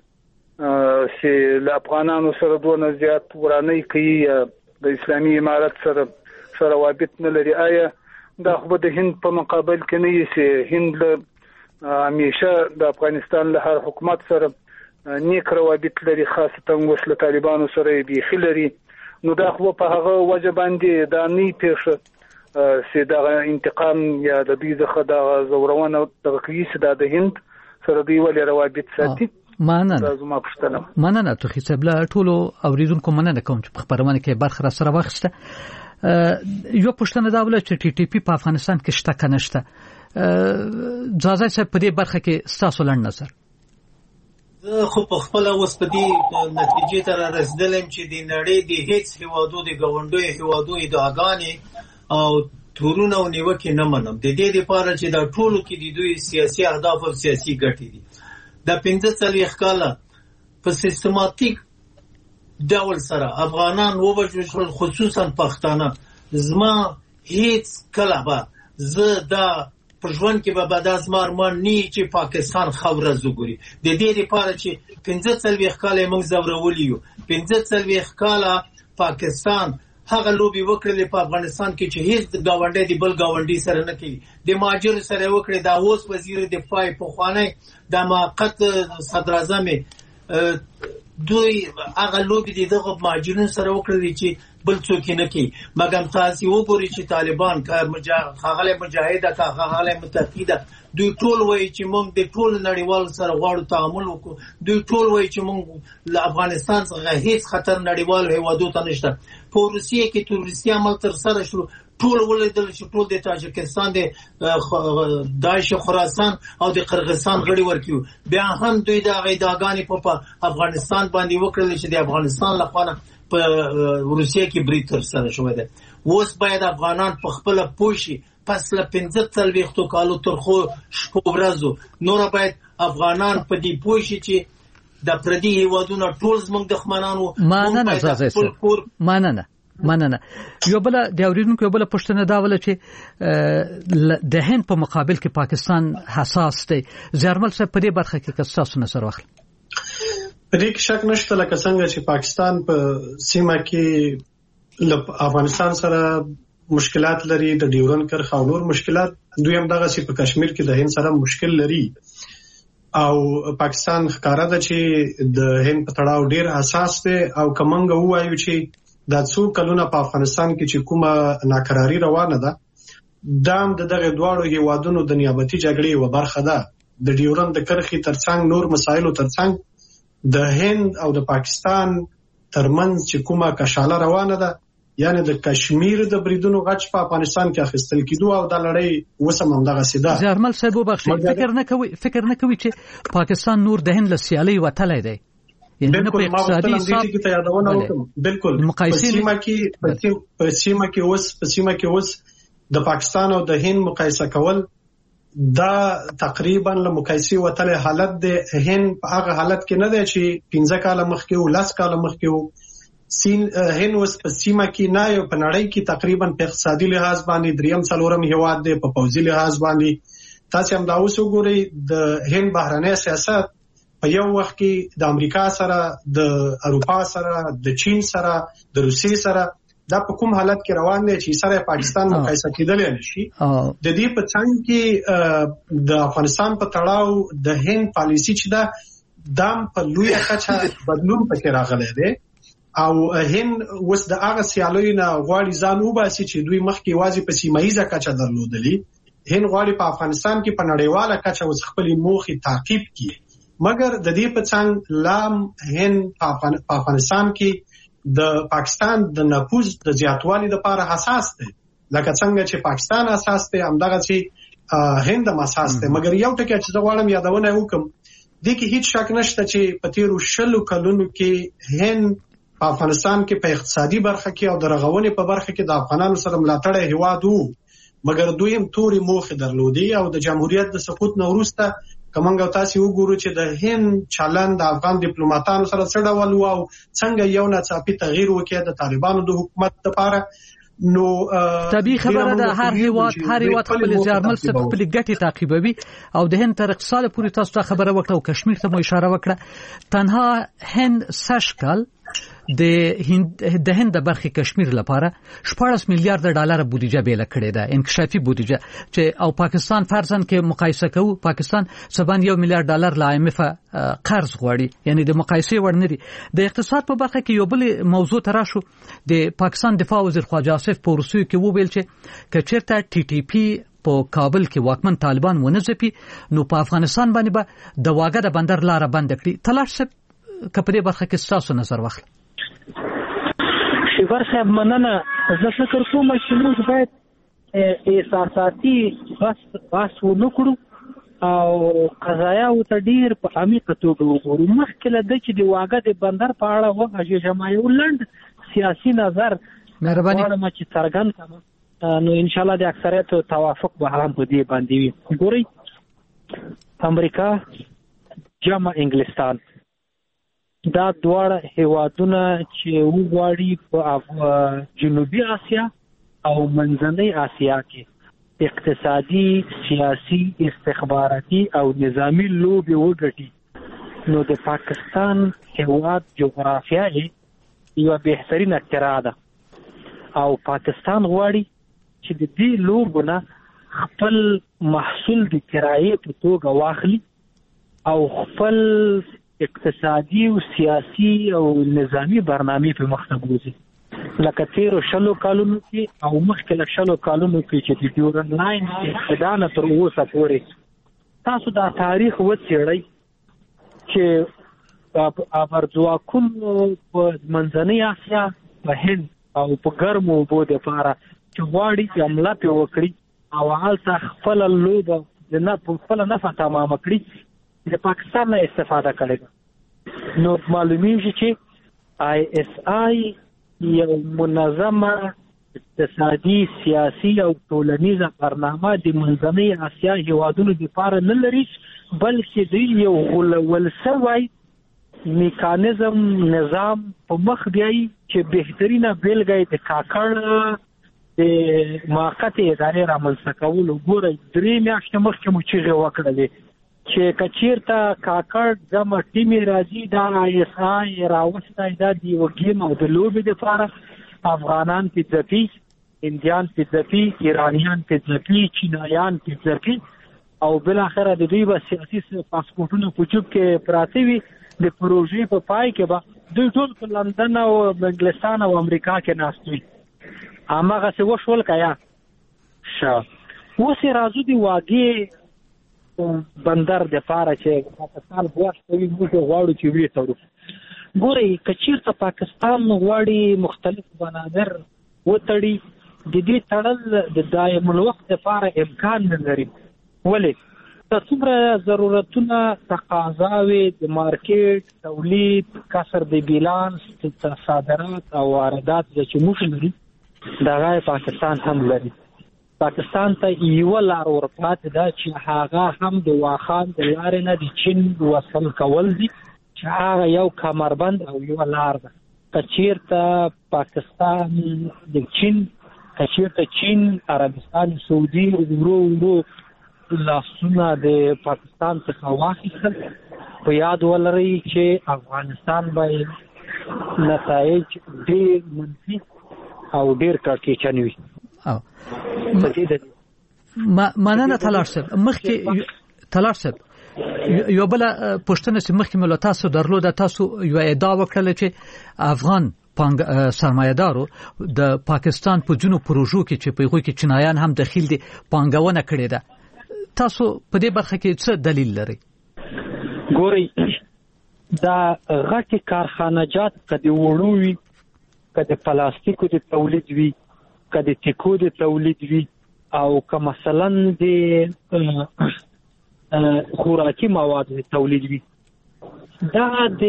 چې له افغانانو سره دونه زیات ورانۍ کوي د اسلامي امارت سره سره روابط نه لري آیا دا خو د هند په مقابل کې نه یي چې هند له همیشه د افغانستان له هر حکومت سره نیک روابط لري خاصتا اوس له طالبانو سره یې بیخي لري نو دا خو په هغه وجه باندې دا نه پیښه چې دا انتقام یا د دې څخه دا زورونه د کوي دا د هند سره دی ولې روابط ساتي مننه زما پښتنه مننه توخي صاحب له ټولو اوریدونکو مننه کوم چې په خبرونه کې برخه را سره واخیسته یو پښتنه دا ول چې ټي ټي پی په افغانستان کې شته کنه شته ځاځي صاحب په دې برخه کې ستاسو لړ نظر خو په خپل اوس په دې نتیجې ته رسیدلم چې د نړۍ د هیڅ هیوادو د ګوندونو هیوادو ادعاګانې او تورونه او نیوکې نه منم د دې لپاره چې دا ټولو کې د دوی سیاسي اهداف او سیاسي ګټې دي د پنځه څلوېښت کاله په سیستماتیک ډول سره افغانان ووژل شول خصوصا پښتانه زما هیڅ کله به زه دا په ژوند کې به به دا زما ارمان نه چې پاکستان خاوره زوګوري د دې لپاره چې پنځه څلوېښت کاله موږ زورولي یو پنځه څلوېښت کاله پاکستان هغه لوبي وکړلې په افغانستان کې چې هیڅ گاونډي دی بل گاونډي سره نه کوي د ماجر سره وکړي دا اوس وزیر دفاع په خوانه د موقت صدر اعظم دوی هغه لوبي دی دغه ماجرین سره وکړي چې بل څوک نه کوي مګر تاسو وګورئ چې طالبان هغه مجاهده کا هغه متحده دوی ټول وایي چې موږ د ټول نړیوال سره غواړو تعامل وکړو دوی ټول وایي چې موږ له افغانستان څخه هیڅ خطر نړیوال هیوادو ته نشته په روسیې کې تروریستي عمل تر سره شو ټول ولیدل چې ټول د تاجکستان د داعش خراسان او د قرغیزستان غړي ورکیو بیا هم دوی د غیداګانی په افغانستان باندې وکړل چې د افغانستان لپاره په روسیې کې برید تر سره شوی دی اوس باید افغانان په خپل پوښي پس له پنځه څلوېښتو کالو تر خو شپو ورځو نور باید افغانان په دې پوښي چې د پردي هیوادونو ټول زموږ دښمنانو مننه زازه مننه مننه یو بل د اوریدونکو یو بل پښتنه دا ول چې د هند په مقابل کې پاکستان حساس دی زرمل څه په دې برخه کې تاسو نظر واخلئ په دې کې شک نشته لکه څنګه چې پاکستان په سیمه کې له افغانستان سره مشکلات لري د ډیورن کرښه او نور مشکلات دوی هم دغه سي په کشمیر کې د هند سره مشکل لري او پاکستان ښکارا ده چې د هند په تړاو ډیر حساس دی او کومنګ وایو چې دا څو کلونه په افغانستان کې چې کومه ناکراری روانه ده دام د دغه دواړو هیوادونو د نیابتي جګړې و برخه ده د ډیورن د کرښې ترڅنګ نور مسایلو ترڅنګ د هند او د پاکستان ترمنځ چې کومه کشاله روانه ده یعنی د کشمیر د بریدونو غچ په افغانستان کې اخیستل کېدو او د لړۍ وسم هم دغه سیده زرمل صاحب وبخښئ فکر نه کوي فکر نه کوي چې پاکستان نور د هند له سیالۍ وتلی دی یعنی په اقتصادي حساب کې ته یادونه وکم بالکل په سیمه کې په سیمه کې اوس په سیمه کې اوس د پاکستان او د هند مقایسه کول دا تقریبا له مقایسې وتل حالت د هند په هغه حالت کې نه دی چې پنځه کاله مخکې او لس کاله مخکې وو سین هند اوس په سیمه کې نه یو په نړۍ کې تقریبا په اقتصادي لحاظ باندې دریم څلورم هیواد دی په پوځي لحاظ باندې تاسو هم دا اوس وګورئ د هند بهرنی سیاست په یو وخت کې د امریکا سره د اروپا سره د چین سره د روسیې سره دا په کوم حالت کې روان دی چې سره پاکستان مقایسه کېدل نه شي د دې په څنګ کې د افغانستان په تړاو د هند پالیسی چې دا دام په لوی کچه بدلون پکې راغلی دی او هند وس د هغه سیالوي نه غواړي ځان وباسي چې دوی مخکې واځي په سیمایي کچه درلودلی هند غواړي په افغانستان کې په نړیواله کچه وس خپل موخي تعقیب کړي مګر د دې په څنګ لام هند په افغانستان کې د پاکستان د نفوذ د زیاتوالي لپاره حساس دی لکه څنګه چې پاکستان حساس دی همدغه چې هند هم حساس دی مګر یو ټکی چې زه غواړم یادونه وکم د کې هیڅ شک نشته چې په تیرو شلو کلونو کې هند په افغانستان کې په اقتصادي برخه کې او د رغونې په برخه کې د افغانانو سره ملاتړ هیواد وو مګر دوی هم توري موخه درلودي او د جمهوریت د سقوط نه وروسته کومنګ تاسو وګورو چې د هند چلند د افغان ډیپلوماټانو سره څه ډول و او څنګه یو ناڅاپي تغییر وکړ د طالبانو د حکومت لپاره. نو طبيعي خبره ده هر هیواد هر هیواد خپل ځارمل څخه خپل ګټې تعقیبوي او د هند تر اقتصاد پورې تاسو ته خبره وکړه او کشمیر ته مو اشاره وکړه. تنها هند سشکل د هند د هند د برخې کشمیر لپاره شپږ میلیارډ ډالر بودیجه بیل کړې ده، انکشافي بودیجه، چې او پاکستان فرضاً کې مقایسه کوو پاکستان سبحان یو میلیارډ ډالر لا ایم اف قرض غواړي، یعنی د مقایسې وړ نه دي. د اقتصاد په برخه کې یو بل موضوع تراشو، د پاکستان دفاع وزیر خواجه آصف پورسوی کې وویل چې کچېرته ټي ټي پی په کابل کې واکمن طالبان ونځپي نو په افغانستان باندې به د واګه د بندر لار بند کړي. تلاش صاحب کپدې برخه کې تاسو نظر واخلئ. شیبر صاحب مننه. زه فکر کوم چې موږ باید احساساتي بس بس ونکړو او قضایا او ته ډیر په عمیقه توګه وګورو. مخکې له دې چې د واګه د بندر په اړه وغږیږي جماعي لند سیاسي نظر مهرباني غواړم چې څرګند کړم، نو ان شاء الله د اکثریت توافق به هم په دې باندې وي. ګورئ امریکا جمع انګلستان دا دواړه هیوادونه چې وغواړي په جنوبي اسیا او منځنۍ اسیا کې اقتصادي، سیاسي، استخباراتي او نظامی لوبي وګټي، نو د پاکستان هیواد جغرافیه یو بهترینه اختراع ده او پاکستان غواړي چې د دې لوبونه خپل محصول د کرایې په توګه واخلي او خپل اقتصادي او سیاسي او نظامی برنامه په مخ ته بوزي. لکه تیرو شلو کالونو کې او مخکې له شلو کالونو کې چې د ډیورن لاین اعلان تر اوسه پورې تاسو دا تاریخ وڅېړئ چې ابرځواکون په منځنۍ اسیا په هند او په ګرمو اوبو دپاره چې غواړي چې حمله پرې وکړي او هلته خپله لوبه د خپله نفع تمامه کړي، د پاکستان نه استفاده کړې ده. نو معلومیږي چې آی اس آی یو منظمه اقتصادي، سیاسي او ټولنیزه برنامه د منځنۍ اسیا هیوادونو لپاره نه لري، بلکې د یو غولول شوی میکانیزم نظام په مخ بیایي چې بهترینه بیلګه د کاکړ د موقتې ادارې رامنځته کولو. ګورئ درې میاشتې مخکې مو چیغې وکړلې چې کچیرته کاکړ جمع ټیمې راځي دا آی اس آی راوستی دا د یوه ګیم او د لوبې دپاره افغانان پې ځپي، هندیان پې ځپي، ایرانیان پې ځپي، چینایان پې ځپي او بالاخره د دوی به سیاسي پاسپورټونه په جوب کې پراته وي. د پروژې په پای کې به دوی ټول په لندن او انګلستان او امریکا کې ناست وي. هماغسې وشول که یا ښه اوس یې راځو د واګې بندر د پاره چې پاکستان غواړي کوي موږ غواړو چې وی تړو. ګورئ که چېرته پاکستان غواړي مختلف بنادر وتړي د دې تړل د دایم الوقت دپاره امکان نه لري. ولې که څومره ضرورتونه تقاضاوي د مارکیټ، تولید، کسر د بیلانس، صادرات او واردات چې موږ لري دغه پاکستان هم لري. پاکستان ته یو لار ورپاتې ده چې هغه هم د واخان د لارې نه د چین وصل کول دي چې هغه یو کمربند او یو لار ده. که چېرته پاکستان د چین که چېرته چین، عربستان سعودي ورو ورو لاسونه د پاکستان څخه واخیستل، په یاد ولرئ چې افغانستان به نتایج ډېر منفي او ډېر کړکېچن وي. مننه تلاش صاحب. مخکې تلاش صاحب یو بل پوښتنه چې مخکې مله تاسو درلوده، تاسو یو ادعا وکړله چې افغان سرمایه‌دارو د پاکستان په جنو پروژو کې چې په هغوی کې چینایان هم دخیل دي پانګونه کړې ده. تاسو په دې برخه کې څه دلیل لرئ؟ ګورئ دا غټې کارخانجات که د وړو وي، که د پلاستیکو د تولید وي، که د ټیکو د تولید وي او که مثلا د خوراکي موادو د تولید وي، دا د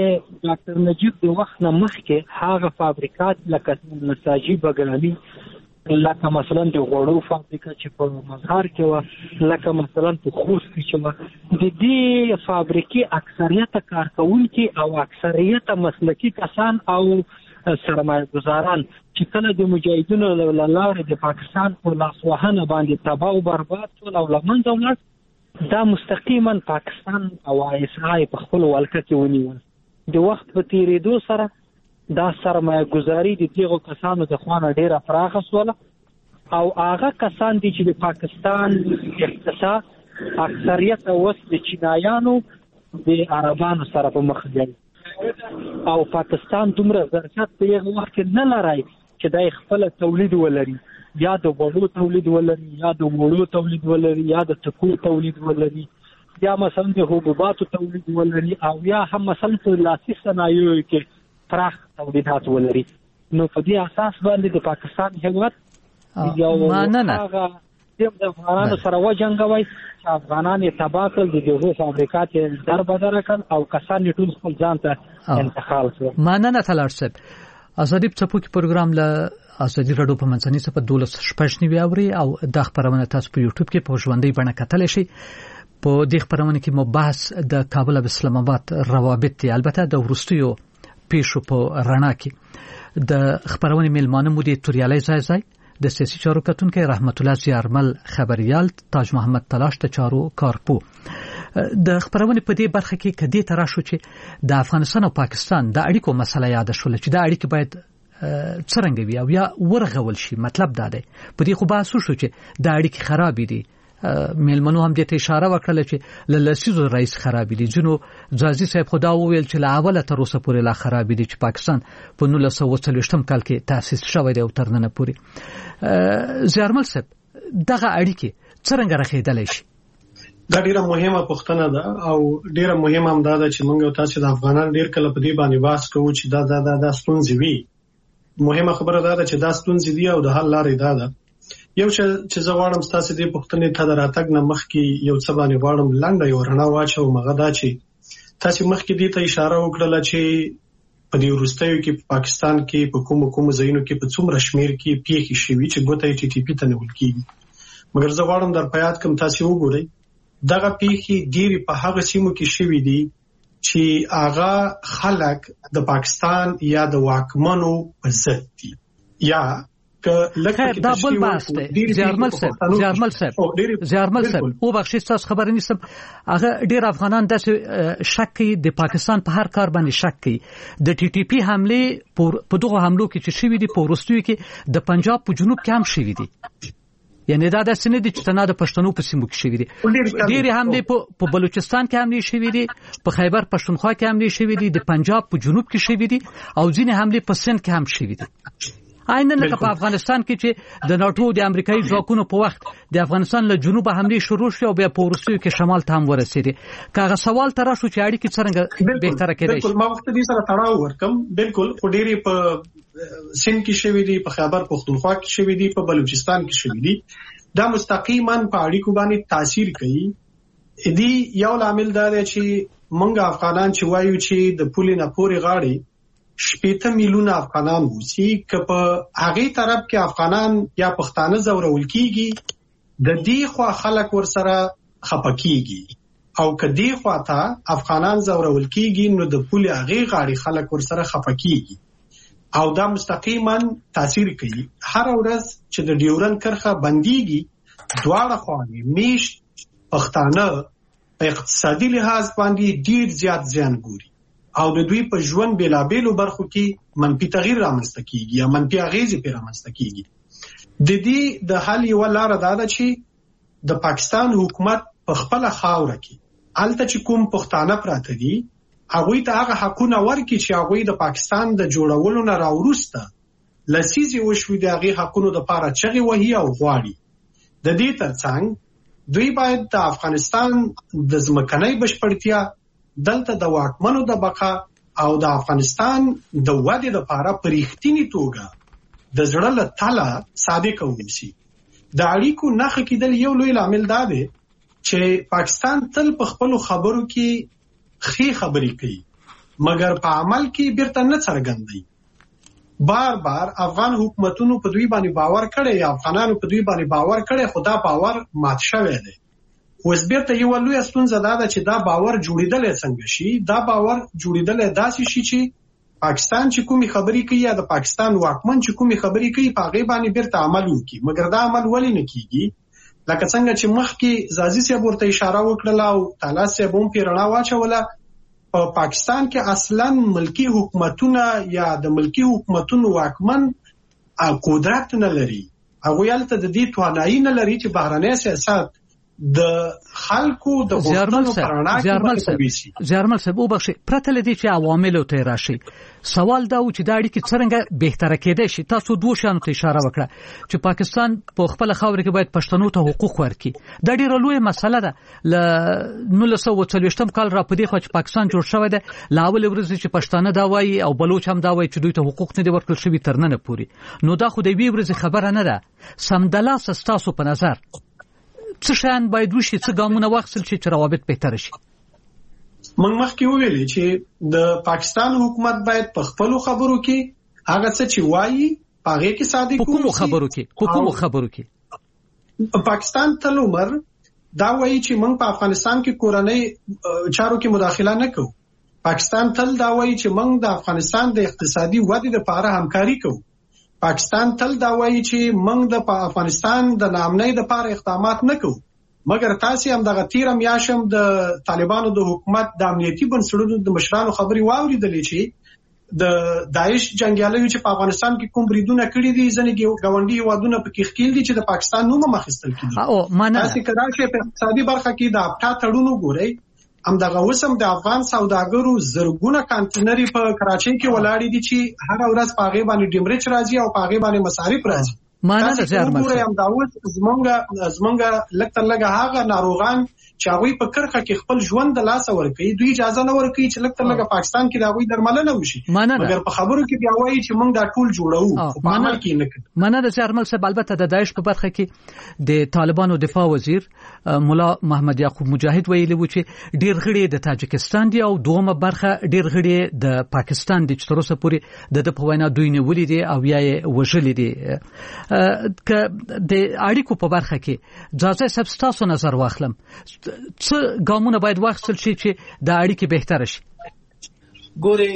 ډاکټر نجیب د وخت نه مخکې هغه فابریکات لکه نساجي بګرامي لکه مثلا د غوړو فابریکه چې په مزار کې و، لکه مثلا په خوست کې چې و. د دې فابریکې اکثریت کارکونکي او اکثریت مسلکي کسان او سرمایه گذاران چې کله د مجاهدینو له لارې د پاکستان په لاسوهنه باندې تباہ او برباد شول او له منځه ولاړ، دا مستقیما پاکستان او اسرائیل په خپل ولکه کې ونیول. د وخت په تیریدو سره دا سرمایه گذاري د دغو کسانو د خوانه ډیره پراخه شوله او هغه کسان دي چې د پاکستان اقتصاد اکثریت اوس د چینایانو د عربانو سره په مخ دی او پاکستان دومره ظرفیت په یو وخت کې نه لري چې د خپل تولید ولري، یا د غوړو تولید ولري، یا د وړو تولید ولري، یا د ټکو تولید ولري، یا مثلا د حبوباتو تولید ولري، او یا هم مثلا په لاسي صنایعو کې پراخ تولیدات ولري. نو په دې اساس باندې د پاکستان هیواد یو هغه د افغانانو سره وجنګوي چې افغانان یې تباه کړل، د دغو فابریکات یې در بدر کړل او کسان یې ټول خپل ځان ته انتقال کړل. مننه تلار صاحب. ازادي څپوکي پروګرام له ازادي رادیو په منځنۍ صفه دولس شپږ نیوي اوري او د خبرونه تاسو په یوټیوب کې په ژوندۍ بڼه کتلی شئ. په دې خبرونه کې مو بحث د کابل او اسلام آباد روابط دي، البته د وروستیو پیښو په رڼا کې. د خبرونه میلمانه مو دي توریالي ځای ځای د سیاسي چارو کتونکي رحمت الله زیارمل خبريال، تاج محمد تلاش د چارو کارپو. د خبرونه په دې برخه کې کدي تر شو چې د افغانستان او پاکستان د اړیکو مسله یاد شول چې د اړیکې باید څرنګه وي او یا ورغول شي. مطلب دا دی په دې خو بحث شو چې د اړیکې خراب دي. میلمنو هم دې ته اشاره وکړه چې للسیزو رئیس خراب دي. جنو ځازي صاحب خدا وویل چې لا اوله تر اوسه پورې لا خراب دي چې پاکستان په نولس سوه څلوېښتم کال کې تاسیس شوی دی او تر نن پورې. زیارمل صاحب دغه اړیکې څرنګه رخیدلی شي؟ دا ډیره مهمه پوښتنه ده او ډیره مهمه هم دا ده چې موږ تاسو د افغانان ډیر کله په دې باندې بحث کوو چې دا دا دا, دا ستونزې وي. مهمه خبره دا ده چې دا ستونزې دي او د حل لارې دا ده. یو چې زه غواړم تاسو دې پوښتنې ته دراتګ نه مخکې یو څه باندې غواړم لنډه یو رڼا واچوم. هغه دا چې تاسو مخکې دې ته اشاره وکړه چې په دې وروستیو کې په پاکستان کې په کوم کوم ځایونو کې په څومره شمیر کې پیښې شوي چې ګوته ټي ټي پی ته نیول کېږي. مګر زه غواړم در پیاد کوم تاسو وګورئ دغه پیښې ډېری په هغه سیمو کې شوي دي چې هغه خلک د پاکستان یا د واکمنو په ضد دي یا خیر دا بل بحث دی. زیارمل صاحب زیارمل صاحب زیارمل صاحب او بخښي تاسو خبر نیسم. هغه ډیر افغانان د شک کوي د پاکستان په هر کار باندې شک کوي. د ټي ټي پی حمله په دغه حملو کې چې شوي دي په وروستیو کې د پنجاب په جنوب کې هم شوي دي. یعنی دا د سینې د چتنا د پښتنو په سیمو کې شوي دي. ډېر حمله په بلوچستان کې حمله شوي دي، په خیبر پښتونخوا کې حمله شوي دي، د پنجاب په جنوب کې شوي دي او ځینې حمله په سند کې هم شوي دي. عین لکه په افغانستان کې چې د ناتو د امریکایي ځواکونو په وخت د افغانستان له جنوبه حمله شروع شو او بیا په وروستیو کې شمال ته هم ورسېدي. کاغه سوال تر شو چې اړیکې څنګه بهتره کېدای شي؟ بالکل ما وخت دې سره تړاو ورکم. بالکل خو ډېری په سند کې شوي دي، په خیبر پښتونخوا کې شوي دي، په بلوچستان کې شوي دي. دا مستقیما په اړیکو باندې تاثیر کوي. دې یو لامل دا دی چې موږ افغانان چې وایو چې د پولې نه پورې غاړي شپېته میلیونه افغانان وسی که په هغه طرف کې افغانان یا پښتانه زورول کیږي، د دې خوا خلک ورسره خپکیږي او که دې خوا ته افغانان زورول کیږي نو د پولې هغه غاړي خلک ورسره خپکیږي او دا مستقیما تاثیر کوي. هر ورځ چې د ډیورن کرخه بنديږي دواړه خواوې میشت پښتانه په اقتصادي لحاظ باندې ډیر زیات زیان ګوري او د دوی په ژوند بیلابېلو برخو کې منفي تغییر رامنځته کیږي یا منفي اغیزې پرې رامنځته کیږي. د دې د حل یو لار دا ده چې د پاکستان حکومت په خپل خاوره کې الته چې کوم پښتانه پراته دي هغه ته هغه حقونه ورکړي چې هغه د پاکستان د جوړولو نه راوروسته لسیزې وشوي د هغه حقونو لپاره چغې وهي او غواړي. د دې ترڅنګ دوی باید د افغانستان د ځمکنۍ بشپړتیا دلته د واکمنو د بقا او د افغانستان د ودې لپاره په رښتینی توګه د زړه له تله صادق اوسي. د اړیکو نښه کېدل یو لوی لامل دا دی چې پاکستان تل په خپلو خبرو کې ښې خبرې کوي مګر په عمل کې بیرته نه څرګندوي. بار بار افغان حکومتونو په دوی باندې باور کړی یا افغانانو په دوی باندې باور کړی، خو دا باور مات شوی دی. اوس بیرته یو لویه ستونزه دا ده چې دا باور جوړېدلی څنګه شي. دا باور جوړېدلی داسې شي چې پاکستان چې کومې خبرې کوي یا د پاکستان واکمن چې کومې خبرې کوي په هغې باندې بیرته عمل وکړي. مګر دا عمل ولې نه کیږي؟ لکه څنګه چې مخکې زازي صاحب ورته اشاره وکړله او تالا صاحب هم پرې رڼا واچوله، په پاکستان کې اصلا ملکی حکومتونه یا د ملکی حکومتونو واکمن قدرت نه لري. هغوی هلته د دې توانایي نه لري چې بهرنی سیاست د خلکو د غوښتنو په رڼا کې وشي. زیارمل صاحب وبخښئ، پرته له دې چې عواملو ته راشي، سوال دا و چې دا اړیکې څرنګه بهتره کېدای شي. تاسو دوه شیانو ته اشاره وکړه چې پاکستان په خپل خاوره کې باید پښتنو ته حقوق ورکړي. دا ډیره لویه مسله ده. ل نولس سوه څلوېښتم کال را پدې خو چې پاکستان جوړ شوی دی، لا اول ورځ چې پښتانه دا وایي او بلوچ هم دا وایي چې دوی ته حقوق نه دي ورکړل شوي تر نن پورې. نو دا خو د یوې ورځې خبره نه ده. سمدلاسه ستاسو په نظر څه شیان باید وشي، څه ګامونه واخیستل شي چې روابط بهتره شي؟ موږ مخکې وویلې چې د پاکستان حکومت باید په خپلو خبرو کې هغه څه چې وایي په هغې کې صادق په کومو خبرو کې په کومو خبرو کې پاکستان تل عمر دا وایي چې موږ په افغانستان کې کورنۍ چارو کې مداخله نه کوو. پاکستان تل دا وایي چې موږ د افغانستان د اقتصادي ودې لپاره همکاري کوو. پاکستان تل دا وایي چې موږ د افغانستان د ناامنۍ لپاره اقدامات نه کوو. مګر تاسو هم دغه تیر میاشم د طالبانو د حکومت د امنیتي بنسټونو د مشرانو خبري واوریدلې چې د داعش جنگیالیو چې په افغانستان کې کوم بریدونه کړی دي، ځنې ګاونډي هیوادونه پکې ښکیل دي چې د پاکستان نوم مخستل کیږي. او معنا تاسو کدا چې په اقتصادي برخه کې د اپټا تړونو ګورئ، هم دغه وسم د افغان سوداګرو زرګونه کانټینري په کراچۍ کې ولاړې دي چې هر ورځ په هغه باندې ډیمریج راځي او په هغه باندې مصارف راځي. معنا د زیارمل هم داوود زمونږه زمونږه لکه لګه هغه ناروغان چې هغه په کرخه کې خپل ژوند د لاس ورکړي، دوی اجازه نه ورکړي چې لکه لګه پاکستان کې دا غوي درملنه وشي. مګر په خبرو کې بیا وایي چې موږ دا ټول جوړو په عمل کې نه کوي. معنا د زیارمل صاحب البته د داعش په برخه کې د طالبانو دفاع وزیر مولا محمد یعقوب مجاهد ویلي و چې ډیر غړي د تاجکستان دي او دومره برخه ډیر غړي د پاکستان دي چې تر اوسه پورې د په وینا دوی نه ولې دي او یا وژلې دي. که د اړیکو په برخه کې ځاځي سبستاسو نظر واخلم، څه ګامونه باید واخیستل شي چې د اړیکې بهتره شي؟ ګوري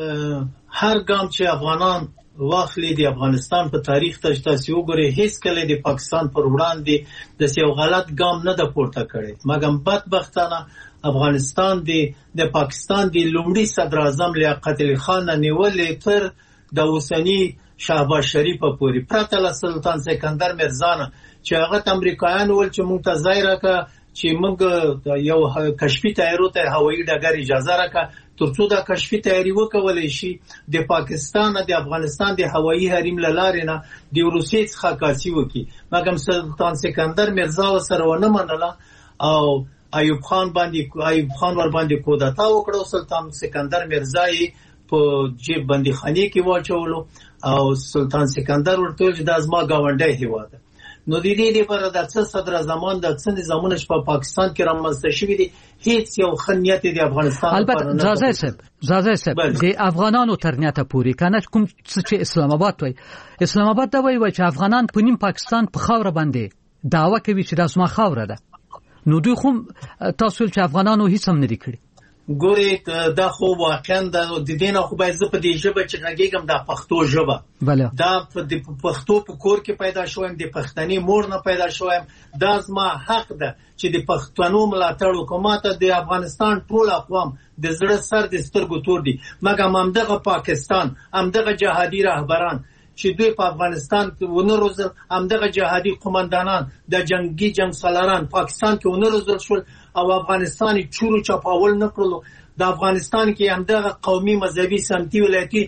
هر ګام چې افغانان واخلي د افغانستان په تاریخ ته تاسو وګورئ، هیڅ کله د پاکستان پر وړاندې د یو غلط ګام نه د پورته کړي. مګر بدبختانه افغانستان د د پاکستان د لومړي صدر اعظم لیاقت علي خان نیولې تر د اوسنی شهباز شریف پورې، پرته له سلطان سکندر مرزا نه چې هغه امریکایان ول چې مونږ ته ځای راکړه چې موږ یو کشفي تیارو ته هوایي ډګر اجازه راکړه ترڅو دا کشفي تیاری وکولای شي د پاکستان د افغانستان د هوایي حریم لارې نه د روسیې څخه کاسي وکړي. مګر سلطان سکندر مرزا سره ونه منله او ایوب خان باندې ایوب خان ور باندې کودتا وکړو. سلطان سکندر مرزا یې په جیب باندې خاني کې واچولو او سلطان سکندر ورته چې د ازما گاونډي هیواد. نو د دې لپاره د څه صدر زمان د څه نظامونه په پاکستان کې رامنځته شوي دي، هیڅ یو خنیت د افغانستان البته ځاځي صاحب ځاځي صاحب د افغانانو ترنیته پوری کنه کوم چې اسلام آباد وای اسلام آباد دا وای چې افغانان په نیم پاکستان په خاور باندې دعوه کوي چې د اسما خاور ده. نو دوی خو تاسو چې افغانانو هیڅ هم نه کړی. ګوري دا خو واقعا د دینه خو باید په دې ژبه چې غږیږم د پښتو ژبه دا د پښتو په کور کې پیدا شوم، د پښتني مور نه پیدا شوم. دا زما حق ده چې د پښتنو ملاتړ حکومت د افغانستان ټول اقوام د زړه سر د سترګو تور دي. مګر همدغه پاکستان همدغه جهادي رهبران چې دوی په افغانستان کې ونروزل، همدغه جهادي قومندانان د جنگي جنگ سالاران پاکستان کې ونروزل شول او افغانستان چورو چپاول نه کړلو. د افغانستان کې همدغه قومي مذهبي سمتي ولایتي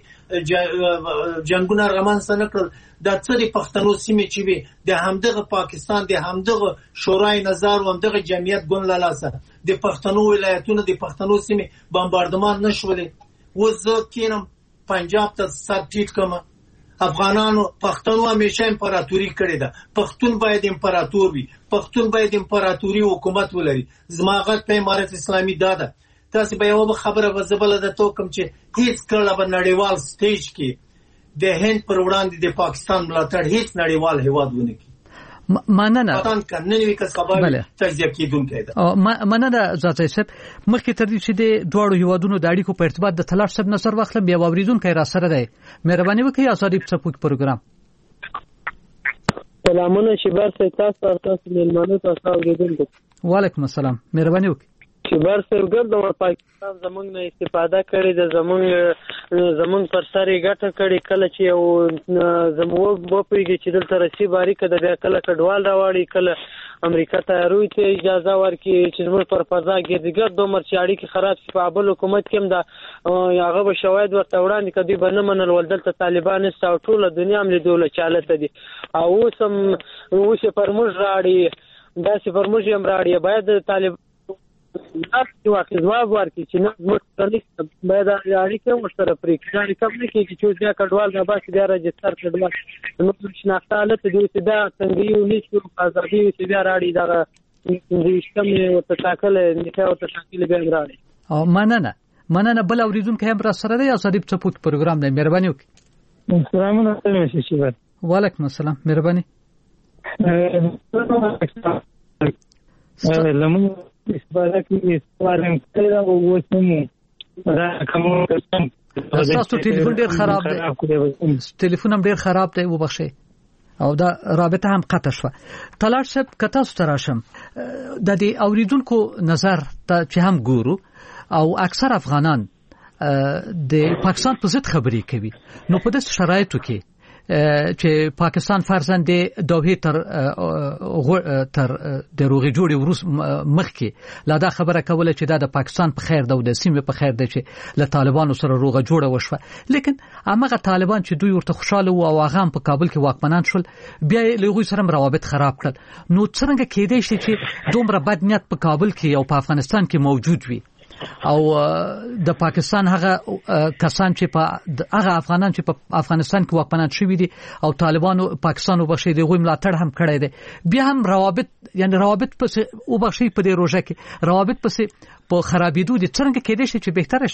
جنگونه رامنځته نه کړل. دا څه د پښتنو سیمې چې وي د همدغه پاکستان د همدغه شورای نظر او همدغه جمعیت ګون له لاسه د پښتنو ولایتونو د پښتنو سیمې بمباردمان نشولې. اوس زه کینم پنجاب ته سر ټیټ کوم. افغانانو پښتنو همیشه امپراتوري کړې ده، پښتون باید امپراتور وي، پښتون باید امپراتوري حکومت ولري. زما غږ په امارت اسلامي دا ده. تاسو به یو خبره وزبله ده تو کوم چې هیڅ کله په نړیوال سټیج کې د هند پر وړاندې د پاکستان ملاتړ هیڅ نړیوال هیواد ونه کوي. مننه پاتان کننوي کس خبره تجزیه کیدونکې ده. او مننه زاځي صاحب مخکې تر دې چې د دوړو هیوادونو د اړیکو په ارتباط د تلاش صاحب نظر واخلم بیا اوریدونکو را سره دی. مهرباني وکړئ ازادي پڅپوک پروګرام. سلامونه شبر صاحب تاسو تاسو ملمنو تاسو اوریدونکو. وعلیکم السلام. مهرباني وکړئ. شبر صاحب ګرځم پاکستان زمونږ نه استفاده کړي د زمونږ زمونږ پر سر ګټه کړي کله چې یو زموږ په پیږي چې دلته رسی باری کده بیا کله کډوال راوړي کله امریکا ته روي ته اجازه ورکړي چې زموږ پر فضا ګرځګر دوه مرچاړي کې خراب شي په ابل حکومت کې هم دا هغه به شواهد ورته وړاندې کدي بنه منل ول دلته طالبان است او ټول دنیا هم لیدول چالت دي او اوسم اوس پر موږ راړي دا چې پر موږ هم راړي باید طالب نفس واقع جواب ورکړي چې نه مستقل باید اړیکه مشترک پرې کړي کوم نه کې چې بیا کډوال دا بس بیا راجستر کډوال نو شناخته حالت دی چې دا څنګه یو نشو ازادي چې بیا راړي دا ریشتم او تشکل نه او تشکل بیا راړي. او مننه مننه بل اوریدونکو هم را سره دی ازادي پڅپوک پروګرام دی. مهرباني وکړئ. السلام علیکم شیبر. وعلیکم السلام. مهرباني. لمون استفاده کوي استفاده کوي او وسمه دا کوم تاسو ټلیفون ډیر خراب دی. ټلیفون هم ډیر خراب دی وبخښئ او دا رابطه هم قطع شوه. طلال صاحب کته ستراشم د دې اوریدونکو نظر ته چې هم ګورو او اکثر افغانان د پاکستان په ضد خبرې کوي نو په داسې شرایطو کې چې پاکستان فرزند دوه تر تر د روغي جوړي ورس مخکې لا دا خبره کوله چې دا د پاکستان په خیر ده او د سیمې په خیر ده چې له طالبانو سره روغه جوړه وشوه لیکن هغه طالبان چې دوی ورته خوشاله وو او هغه په کابل کې واکمنان شول بیا له غوي سره روابط خراب کړل نو څنګه کېدای شي چې دومره بد نیت په کابل کې او په افغانستان کې موجود وي او د پاکستان هغه کسان چې په هغه افغانان چې په افغانستان کې واکمنان شوي دي او طالبانو پاکستان وبښي دی غوي ملاتړ هم کړی دی بیا هم روابط یعنی روابط پس وبښي په دې روزه کې روابط پس په خرابېدو دي څنګه کېدای شي چې بهتر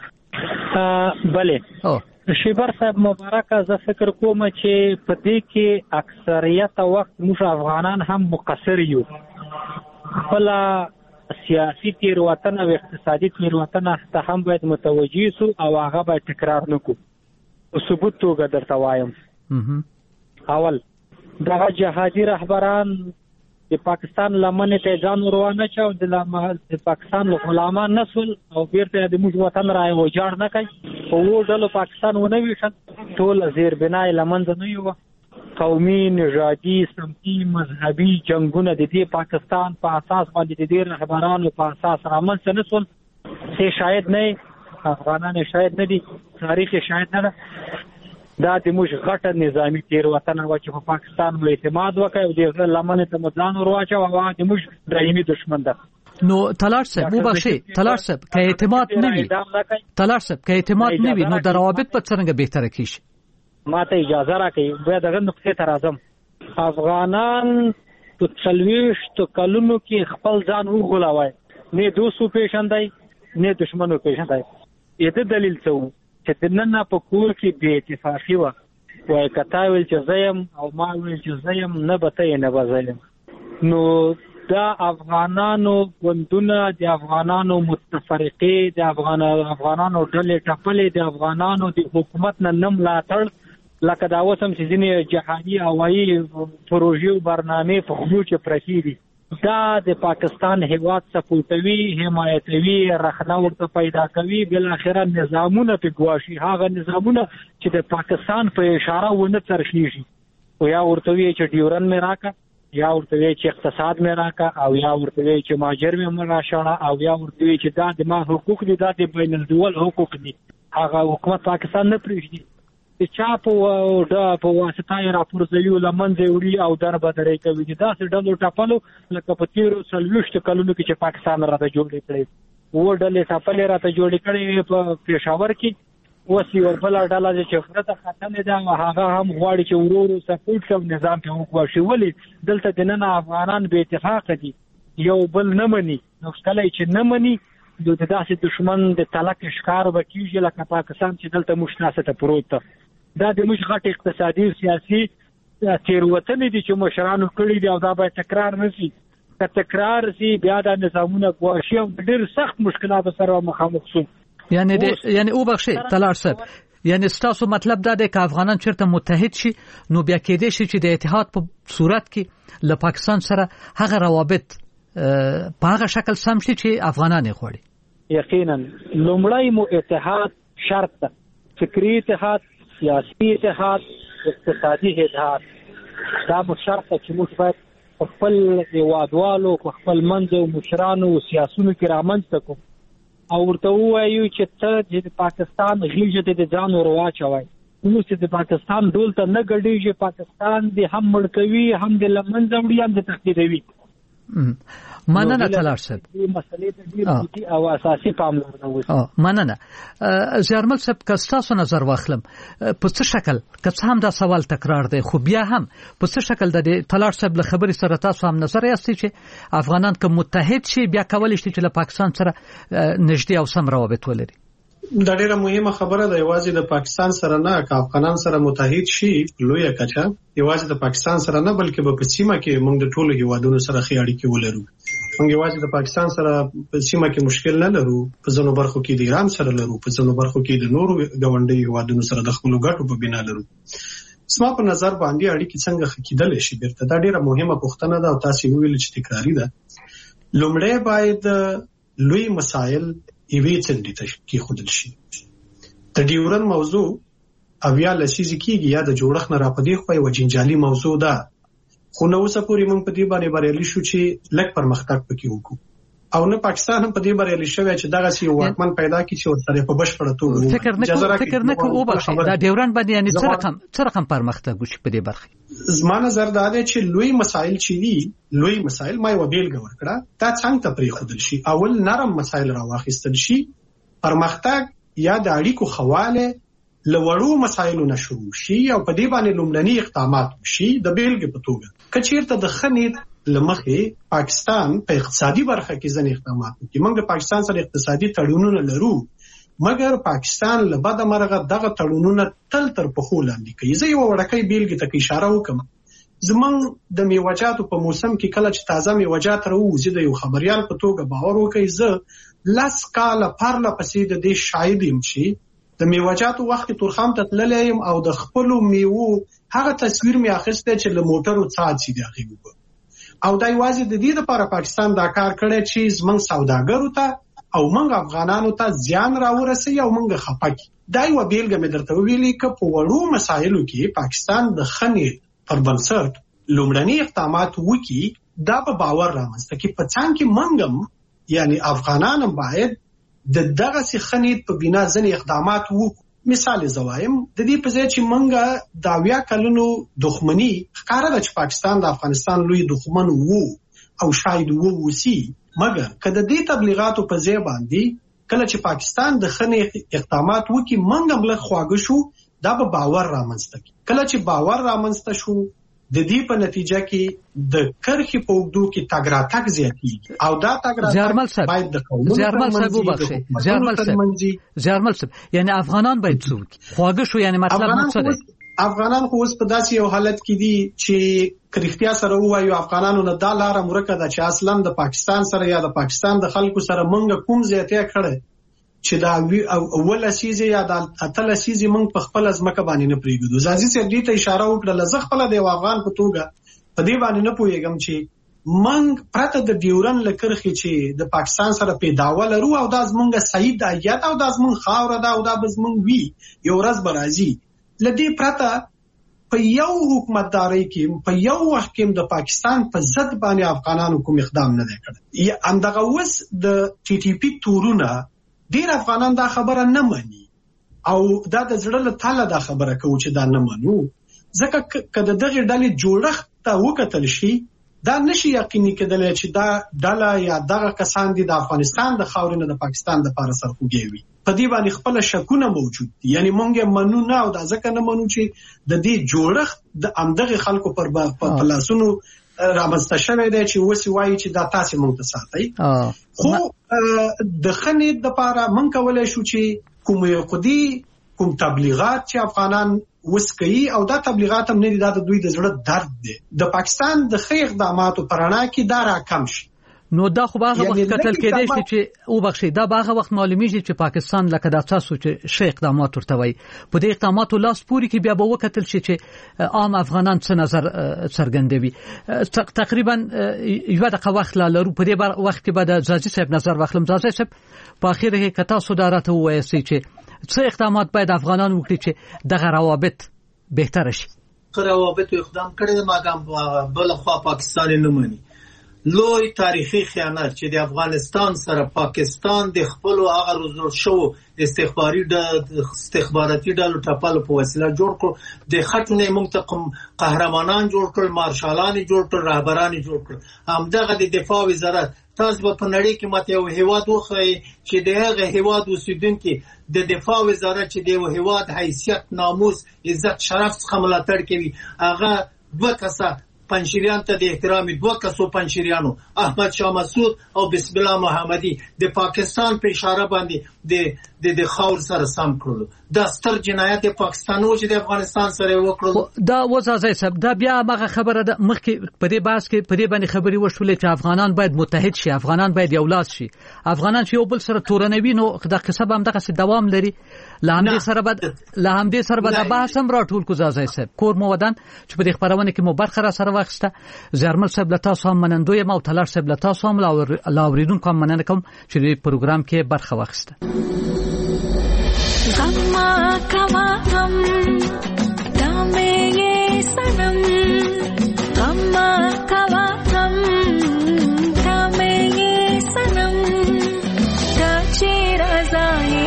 شي. بله او شیبر صاحب مبارکه زه فکر کوم چې په دې کې اکثریت وخت موږ افغانان هم مقصر یو خپل سیاسي تیروتنه او اقتصادي تیروتنه ته هم باید متوجي سو او هغه باید تکرار نکو. او ثبوت توګه درته وایم اول دغه جهادي رهبران د پاکستان لمنې ته ځان روانه چاو د پاکستان غلامان نسل او بیرته د موږ وطن راي وجاړ نه کوي او و ډلو پاکستان ونه ویشن ټول زیر بنای لمنځ نه یو قومي نژادي سمتي مذهبي جنگونه د دې پاکستان په اساس باندې د دې رهبرانو په اساس رامنځته نه شول چې شاید نه افغانان شاید نه دي تاریخ شاید نه دا د موږ غټه نظامی تیروتنه و چې په پاکستان مو اعتماد وکړ او د لمنې ته مدان ورواچو او د موږ دایمي دشمن ده. نو طلال صاحب وبښئ طلال صاحب که اعتماد نه وي طلال صاحب که اعتماد نه وي نو د روابط په څنګه بهتره کیږي. ما ته اجازه راکړئ بیا دغه نقطې ته راځم. افغانان په څلوېښتو کلونو کې خپل ځان وغولوي نه دوستو پیژندای نه دشمنو پیژندای. یته دلیل څه و چې د نن په کور کې بې اتفاقي وه وایي که تا ویل چې زه یم او ما ویل چې زه یم نه به ته یې نه به زه یم. نو دا افغانانو ګوندونه د افغانانو متفرقې د افغانانو ډلې ټپلې د افغانانو د حکومت نه نه ملاتړ لکه دا اوس هم چې ځینې جهادي هوایي پروژې او برنامې په خولو کې پرتې دي دا د پاکستان هیواد سپورټوي حمایتوي رخنه ورته پیدا کوي بالاخره نظامونه په ګواشي هغه نظامونه چې د پاکستان په اشاره ونه ترخیږي او یا ورته وی چې ډیورن مې راکا یا ورته وی چې اقتصاد مې راکا او یا ورته وی چې ماجر مې مراشړه او یا ورته وی چې دا د ما حقوق دي دا د بین الدول حقوق دي هغه حکومت پاکستان نه پریږدي چې چا په دا په واسطه یې راپورځوي لمنځه وړي او در بدرې کوي داسې ډلو ټپلو لکه په تیرو څلوېښتو کلونو کې چې پاکستان راته جوړې کړې اووه ډلې ټپلې راته جوړې کړې په پېښور کې اوس یو بله ډله ده چې خره ته ختلې ده هغه هم غواړي چې ورو ورو سپورټ کوم نظام ته وګواښي ولې دلته دننه افغانان بې اتفاقه دي یو بل نه مني نو کله چې نه مني د داسې دشمن د تلک ښکار به کېږي لکه پاکستان چې دلته موږ ناسته پروت ده دا د موږ غټ اقتصادي او سیاسي تیروتنې دي چې مشرانو کړي دي او دا باید تکرار نشي. که تکرار شي بیا دا نظامونه ګواښي او ډېر سخت مشکلات سره مخامخ شو. یعنی یعنی او بخشي تلار صاحب، یعنی ستاسو مطلب دا دی که افغانان چیرته متحد شي نو بیا کېدای شي چې د اتحاد په صورت کې له پاکستان سره هغه روابط په هغه شکل سم شي چې افغانان یې غواړي. یقینا لومړی مو اتحاد شرط ده، فکری اتحاد، سیاسي اتحاد، اقتصادي اتحاد. دا مو شرط ده چې موږ باید خپل هیوادوالو خپل منځ او مشرانو او سیاسونو کې رامنځته کړو او ورته ووایو چې ته د پاکستان غیږه ته د ځان ور واچوئ. نو چې د پاکستان ډول ته نه ګډېږي، پاکستان دې هم مړ کوي، هم د له منځه وړي، هم د تهدیدوي. مننه تلار صاحب. دې مسلې ته ډېر جدي او اساسي پاملرنه وشي. مننه. زیارمل صاحب که ستاسو نظر واخلم په څه شکل، که څه هم دا سوال تکرار دی خو بیا هم په څه شکل د تلار صاحب له خبرې سره تاسو هم نظر یاستئ چې افغانان که متحد شي بیا کولی شي چې له پاکستان سره نږدې او سم روابط ولري؟ دا ډیره مهمه خبره ده. یوازې د پاکستان سره نه، که افغانان سره متحد شي لویه کچه، یوازې د پاکستان سره نه بلکې په سیمه کې موږ د ټولو هیوادونو سره ښې اړیکې ولرو. موږ یوازې د پاکستان سره په سیمه کې مشکل نه لرو، په ځینو برخو کې د ایران سره لرو، په ځینو برخو کې د نورو ګاونډي هیوادونو سره د خپلو ګټو په بنا لرو. زما په نظر باندې اړیکې څنګه ښه کېدلی شي بیرته، دا ډیره مهمه پوښتنه ده او تاسو ویل چې تکراری ده. لومړی باید لوی مسایل یوې څنډې ته کېښودل شي. د ډیورن موضوع اویا لسیزې کېږي یا د جوړښت نه راپدې خو یوه جنجالي موضوع ده، خو نو اوسه پورې موږ په دې باندې بریالي شو چې لږ پرمختګ پکې وکړو او نه پاکستان هم په دې بریالي شوی چې دغسې یو واکمن پیدا کړي چې ورسره په بشپړه توګه فکر نه کوو فکر نه کوو وبخښئ دا ډیورن باندې یعنې څه رقم څه رقم پرمختګ وشي په دې برخه؟ زما نظر دا دی چې لوی مسایل چې دي، لوی مسایل ما یوه بیلګه ورکړه، دا څنګه ته پرېښودل شي. اول نرم مسایل راواخیستل شي، پرمختګ یا د اړیکو خواله له وړو مسایلو نه شروع شي او په دې باندې لومړني اقدامات وشي. د بیلګې په توګه که چېرته د ښه نیت له مخې پاکستان په اقتصادي برخه کې ځینې اقدامات وکړي. موږ د پاکستان سره اقتصادي تړونونه لرو، مګر پاکستان له بده مرغه دغه تړونونه تل تر پښو لاندې کوي. زه یوه وړوکۍ بیلګې ته اشاره وکړم. زموږ د میوه‌جاتو په موسم کې کله چې تازه میوه‌جات راوځي، د یو خبریال په توګه باور وکړئ زه لس کاله پرله پسې د دې شاهد یم چې د میوه‌جاتو وخت کې تورخم ته تللی یم او د خپلو میوو هغه تصویر مې اخیستی چې له موټرو څاڅي د هغې اوبه. او دا یوازې د دې دپاره پاکستان دا کار کړی چې زموږ سوداګرو ته او موږ افغانانو ته زیان راورسوي او موږ خفه کړي. دا یوه بیلګه مې درته وویلې که په وړو مسایلو کې پاکستان د ښه نیت پر بنسټ لومړني اقدامات وکړي، دا به باور رامنځته کړي. په څنګ کې موږ هم یعنی افغانان هم باید د دغسې ښه نیت په بنا ځینې اقدامات وکړو. مثال زه وایم، د دې په ځای چې موږ د اویا کلونو دښمني ښکاره ده چې پاکستان د افغانستان لوی دښمن وو او شاید ووسي، مګر که د دې تبلیغاتو په ځای باندې کله چې پاکستان د ښه نیت اقدامات وکړي موږ هم لږ خواږه شو، دا به باور رامنځته کړي. کله چې باور رامنځته شو د دې په نتیجه کې د کرښې په اوږدو کې تګ راتګ زیاتېږي او دا تګ راتګ باید د قومونو ترمنځي، د حکومتونو ترمنځي. زیارمل صاحب یعنی افغانان باید څه وکړي؟ خواږه شو یعنی مطلب مو څه دی؟ افغانان خو اوس په داسې یو حالت کې دي چې که رښتیا سره ووایو افغانانو نه دا لاره ورکه ده چې اصلا د پاکستان سره یا د پاکستان د خلکو سره موږ کوم زیاتې کړی چې دا اول لسیزې یا د اته لسیزې موږ په خپله ځمکه باندې نه پرېږدو. زازي صاحب دې ته اشاره وکړله. زه خپله د یو افغان په توګه په دې باندې نه پوهېږم چې موږ پرته د ډیورن له کرښې چې د پاکستان سره پیداوه لرو او دا زموږ صحیح دایت او دا زموږ خاوره ده او دا به زموږ وي، یو ورځ به راځي. له دې پرته په یو حکومتدارۍ کې په یو وخت کې د پاکستان په ضد باندې افغانانو کوم اقدام نه دی کړی. همدغه اوس د ټي ټي پي تورونه ډیر افغانان دا خبره نه مني او دا د زړه له تله دا خبره کوي چې دا نه منو، ځکه که د دغې ډلې جوړښت ته وکتل شي دا نشي یقیني کېدلی چې دا ډله یا دغه کسان دي د افغانستان د خاورې نه د پاکستان دپاره سرخوږی وي. په دې باندې خپله شکونه موجود دي، یعنی موږ یې منو نه او دا ځکه نه منو چې د دې جوړښت د همدغې خلکو پر لاسونو رامنځته شوی دی چې اوس وایي چې دا تاسې موږ ته ساتئ. خو د ښه نیت دپاره موږ کولی شو چې کوم عقدې کوم تبلیغات چې افغانان وسکي او دا تبلیغات هم نه دي، دا د دوی د زړه درد دی. د پاکستان د ښه اقداماتو په رڼا کې دا راکم شي. نو دا خو به هغه وخت کتل کېدای شي چې او بخښي دا به هغه وخت معلومیږي چې پاکستان لکه د تاسو چې ښه اقدامات ورته وایي په دې اقداماتو لاس پوري کې بیا به وکتل شي چې عام افغانان څه نظر څرګندوي. تقریبا یو دغه وخت لا لرو په دې وخت کې به د ځاځي صاحب نظر واخلم. ځاځي صاحب په اخر کې کتا سودارته وایي چې څه اقدامات باید افغانان وکړي چې دغه روابط بهتر شي. روابط اقدام کړي ماګم بل خو پاکستان نه مني. لوی تاریخي خیانت چې د افغانستان سره پاکستان د خپل هغه روزل شو استخباري د استخباراتي ډلو ټاپلو په وسیله جوړ کړ، د خټونه موږ ته قهرمانان جوړ کړل، مارشالان جوړ کړل، رهبران جوړ کړل. همدغه د دفاع وزارت تاسو په نړۍ کې ماته یو هیواد وخی چې دغه هیواد اوسیدونکو د دفاع وزارت چې د هیواد حیثیت، ناموس، عزت، شرف څخه ملاتړ کوي، هغه دوه کسه پنځیریان ته د احترام دوه کسو پنځیریانو احمد شاه مسعود او بسم الله محمدي د پاکستان په اشاره باندې د د د خاور سره سم کړل. دا ستر جنایت پاکستان او چې د افغانستان سره وکړل. دا وځي صاحب دا بیا هغه خبره ده مخکې په دې باس کې په دې باندې خبري وشولې چې افغانان باید متحد شي، افغانان باید یو لاس شي، افغانان چې یو بل سره تورنوي. نو د قصه هم دغه دوام لري. لامدې سره بد لامدې سره بد بحث هم راټول کو ځای صاحب کور مو ودان چې په دې خبرونه کې مو برخه را سره واخسته. زرمل صاحب لتا سو هم منندوی ما او تلار صاحب لتا سو هم لاوریدون کوم مننه کوم چې دې پروګرام کې برخه واخسته. غما کما غم دامه یې سنم غما کما غم دامه یې سنم تا چې رضای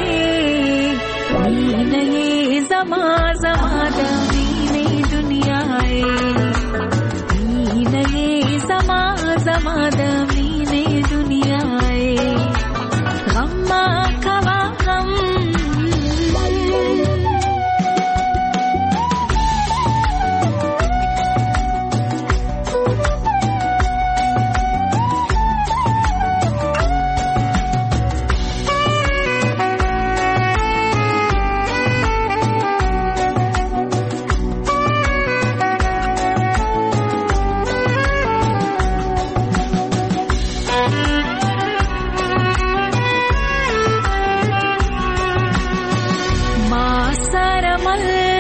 نه زما زما د وینې دنیا ای نه زما زما د وینې دنیا ای غما کما غم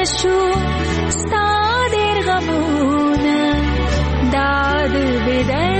With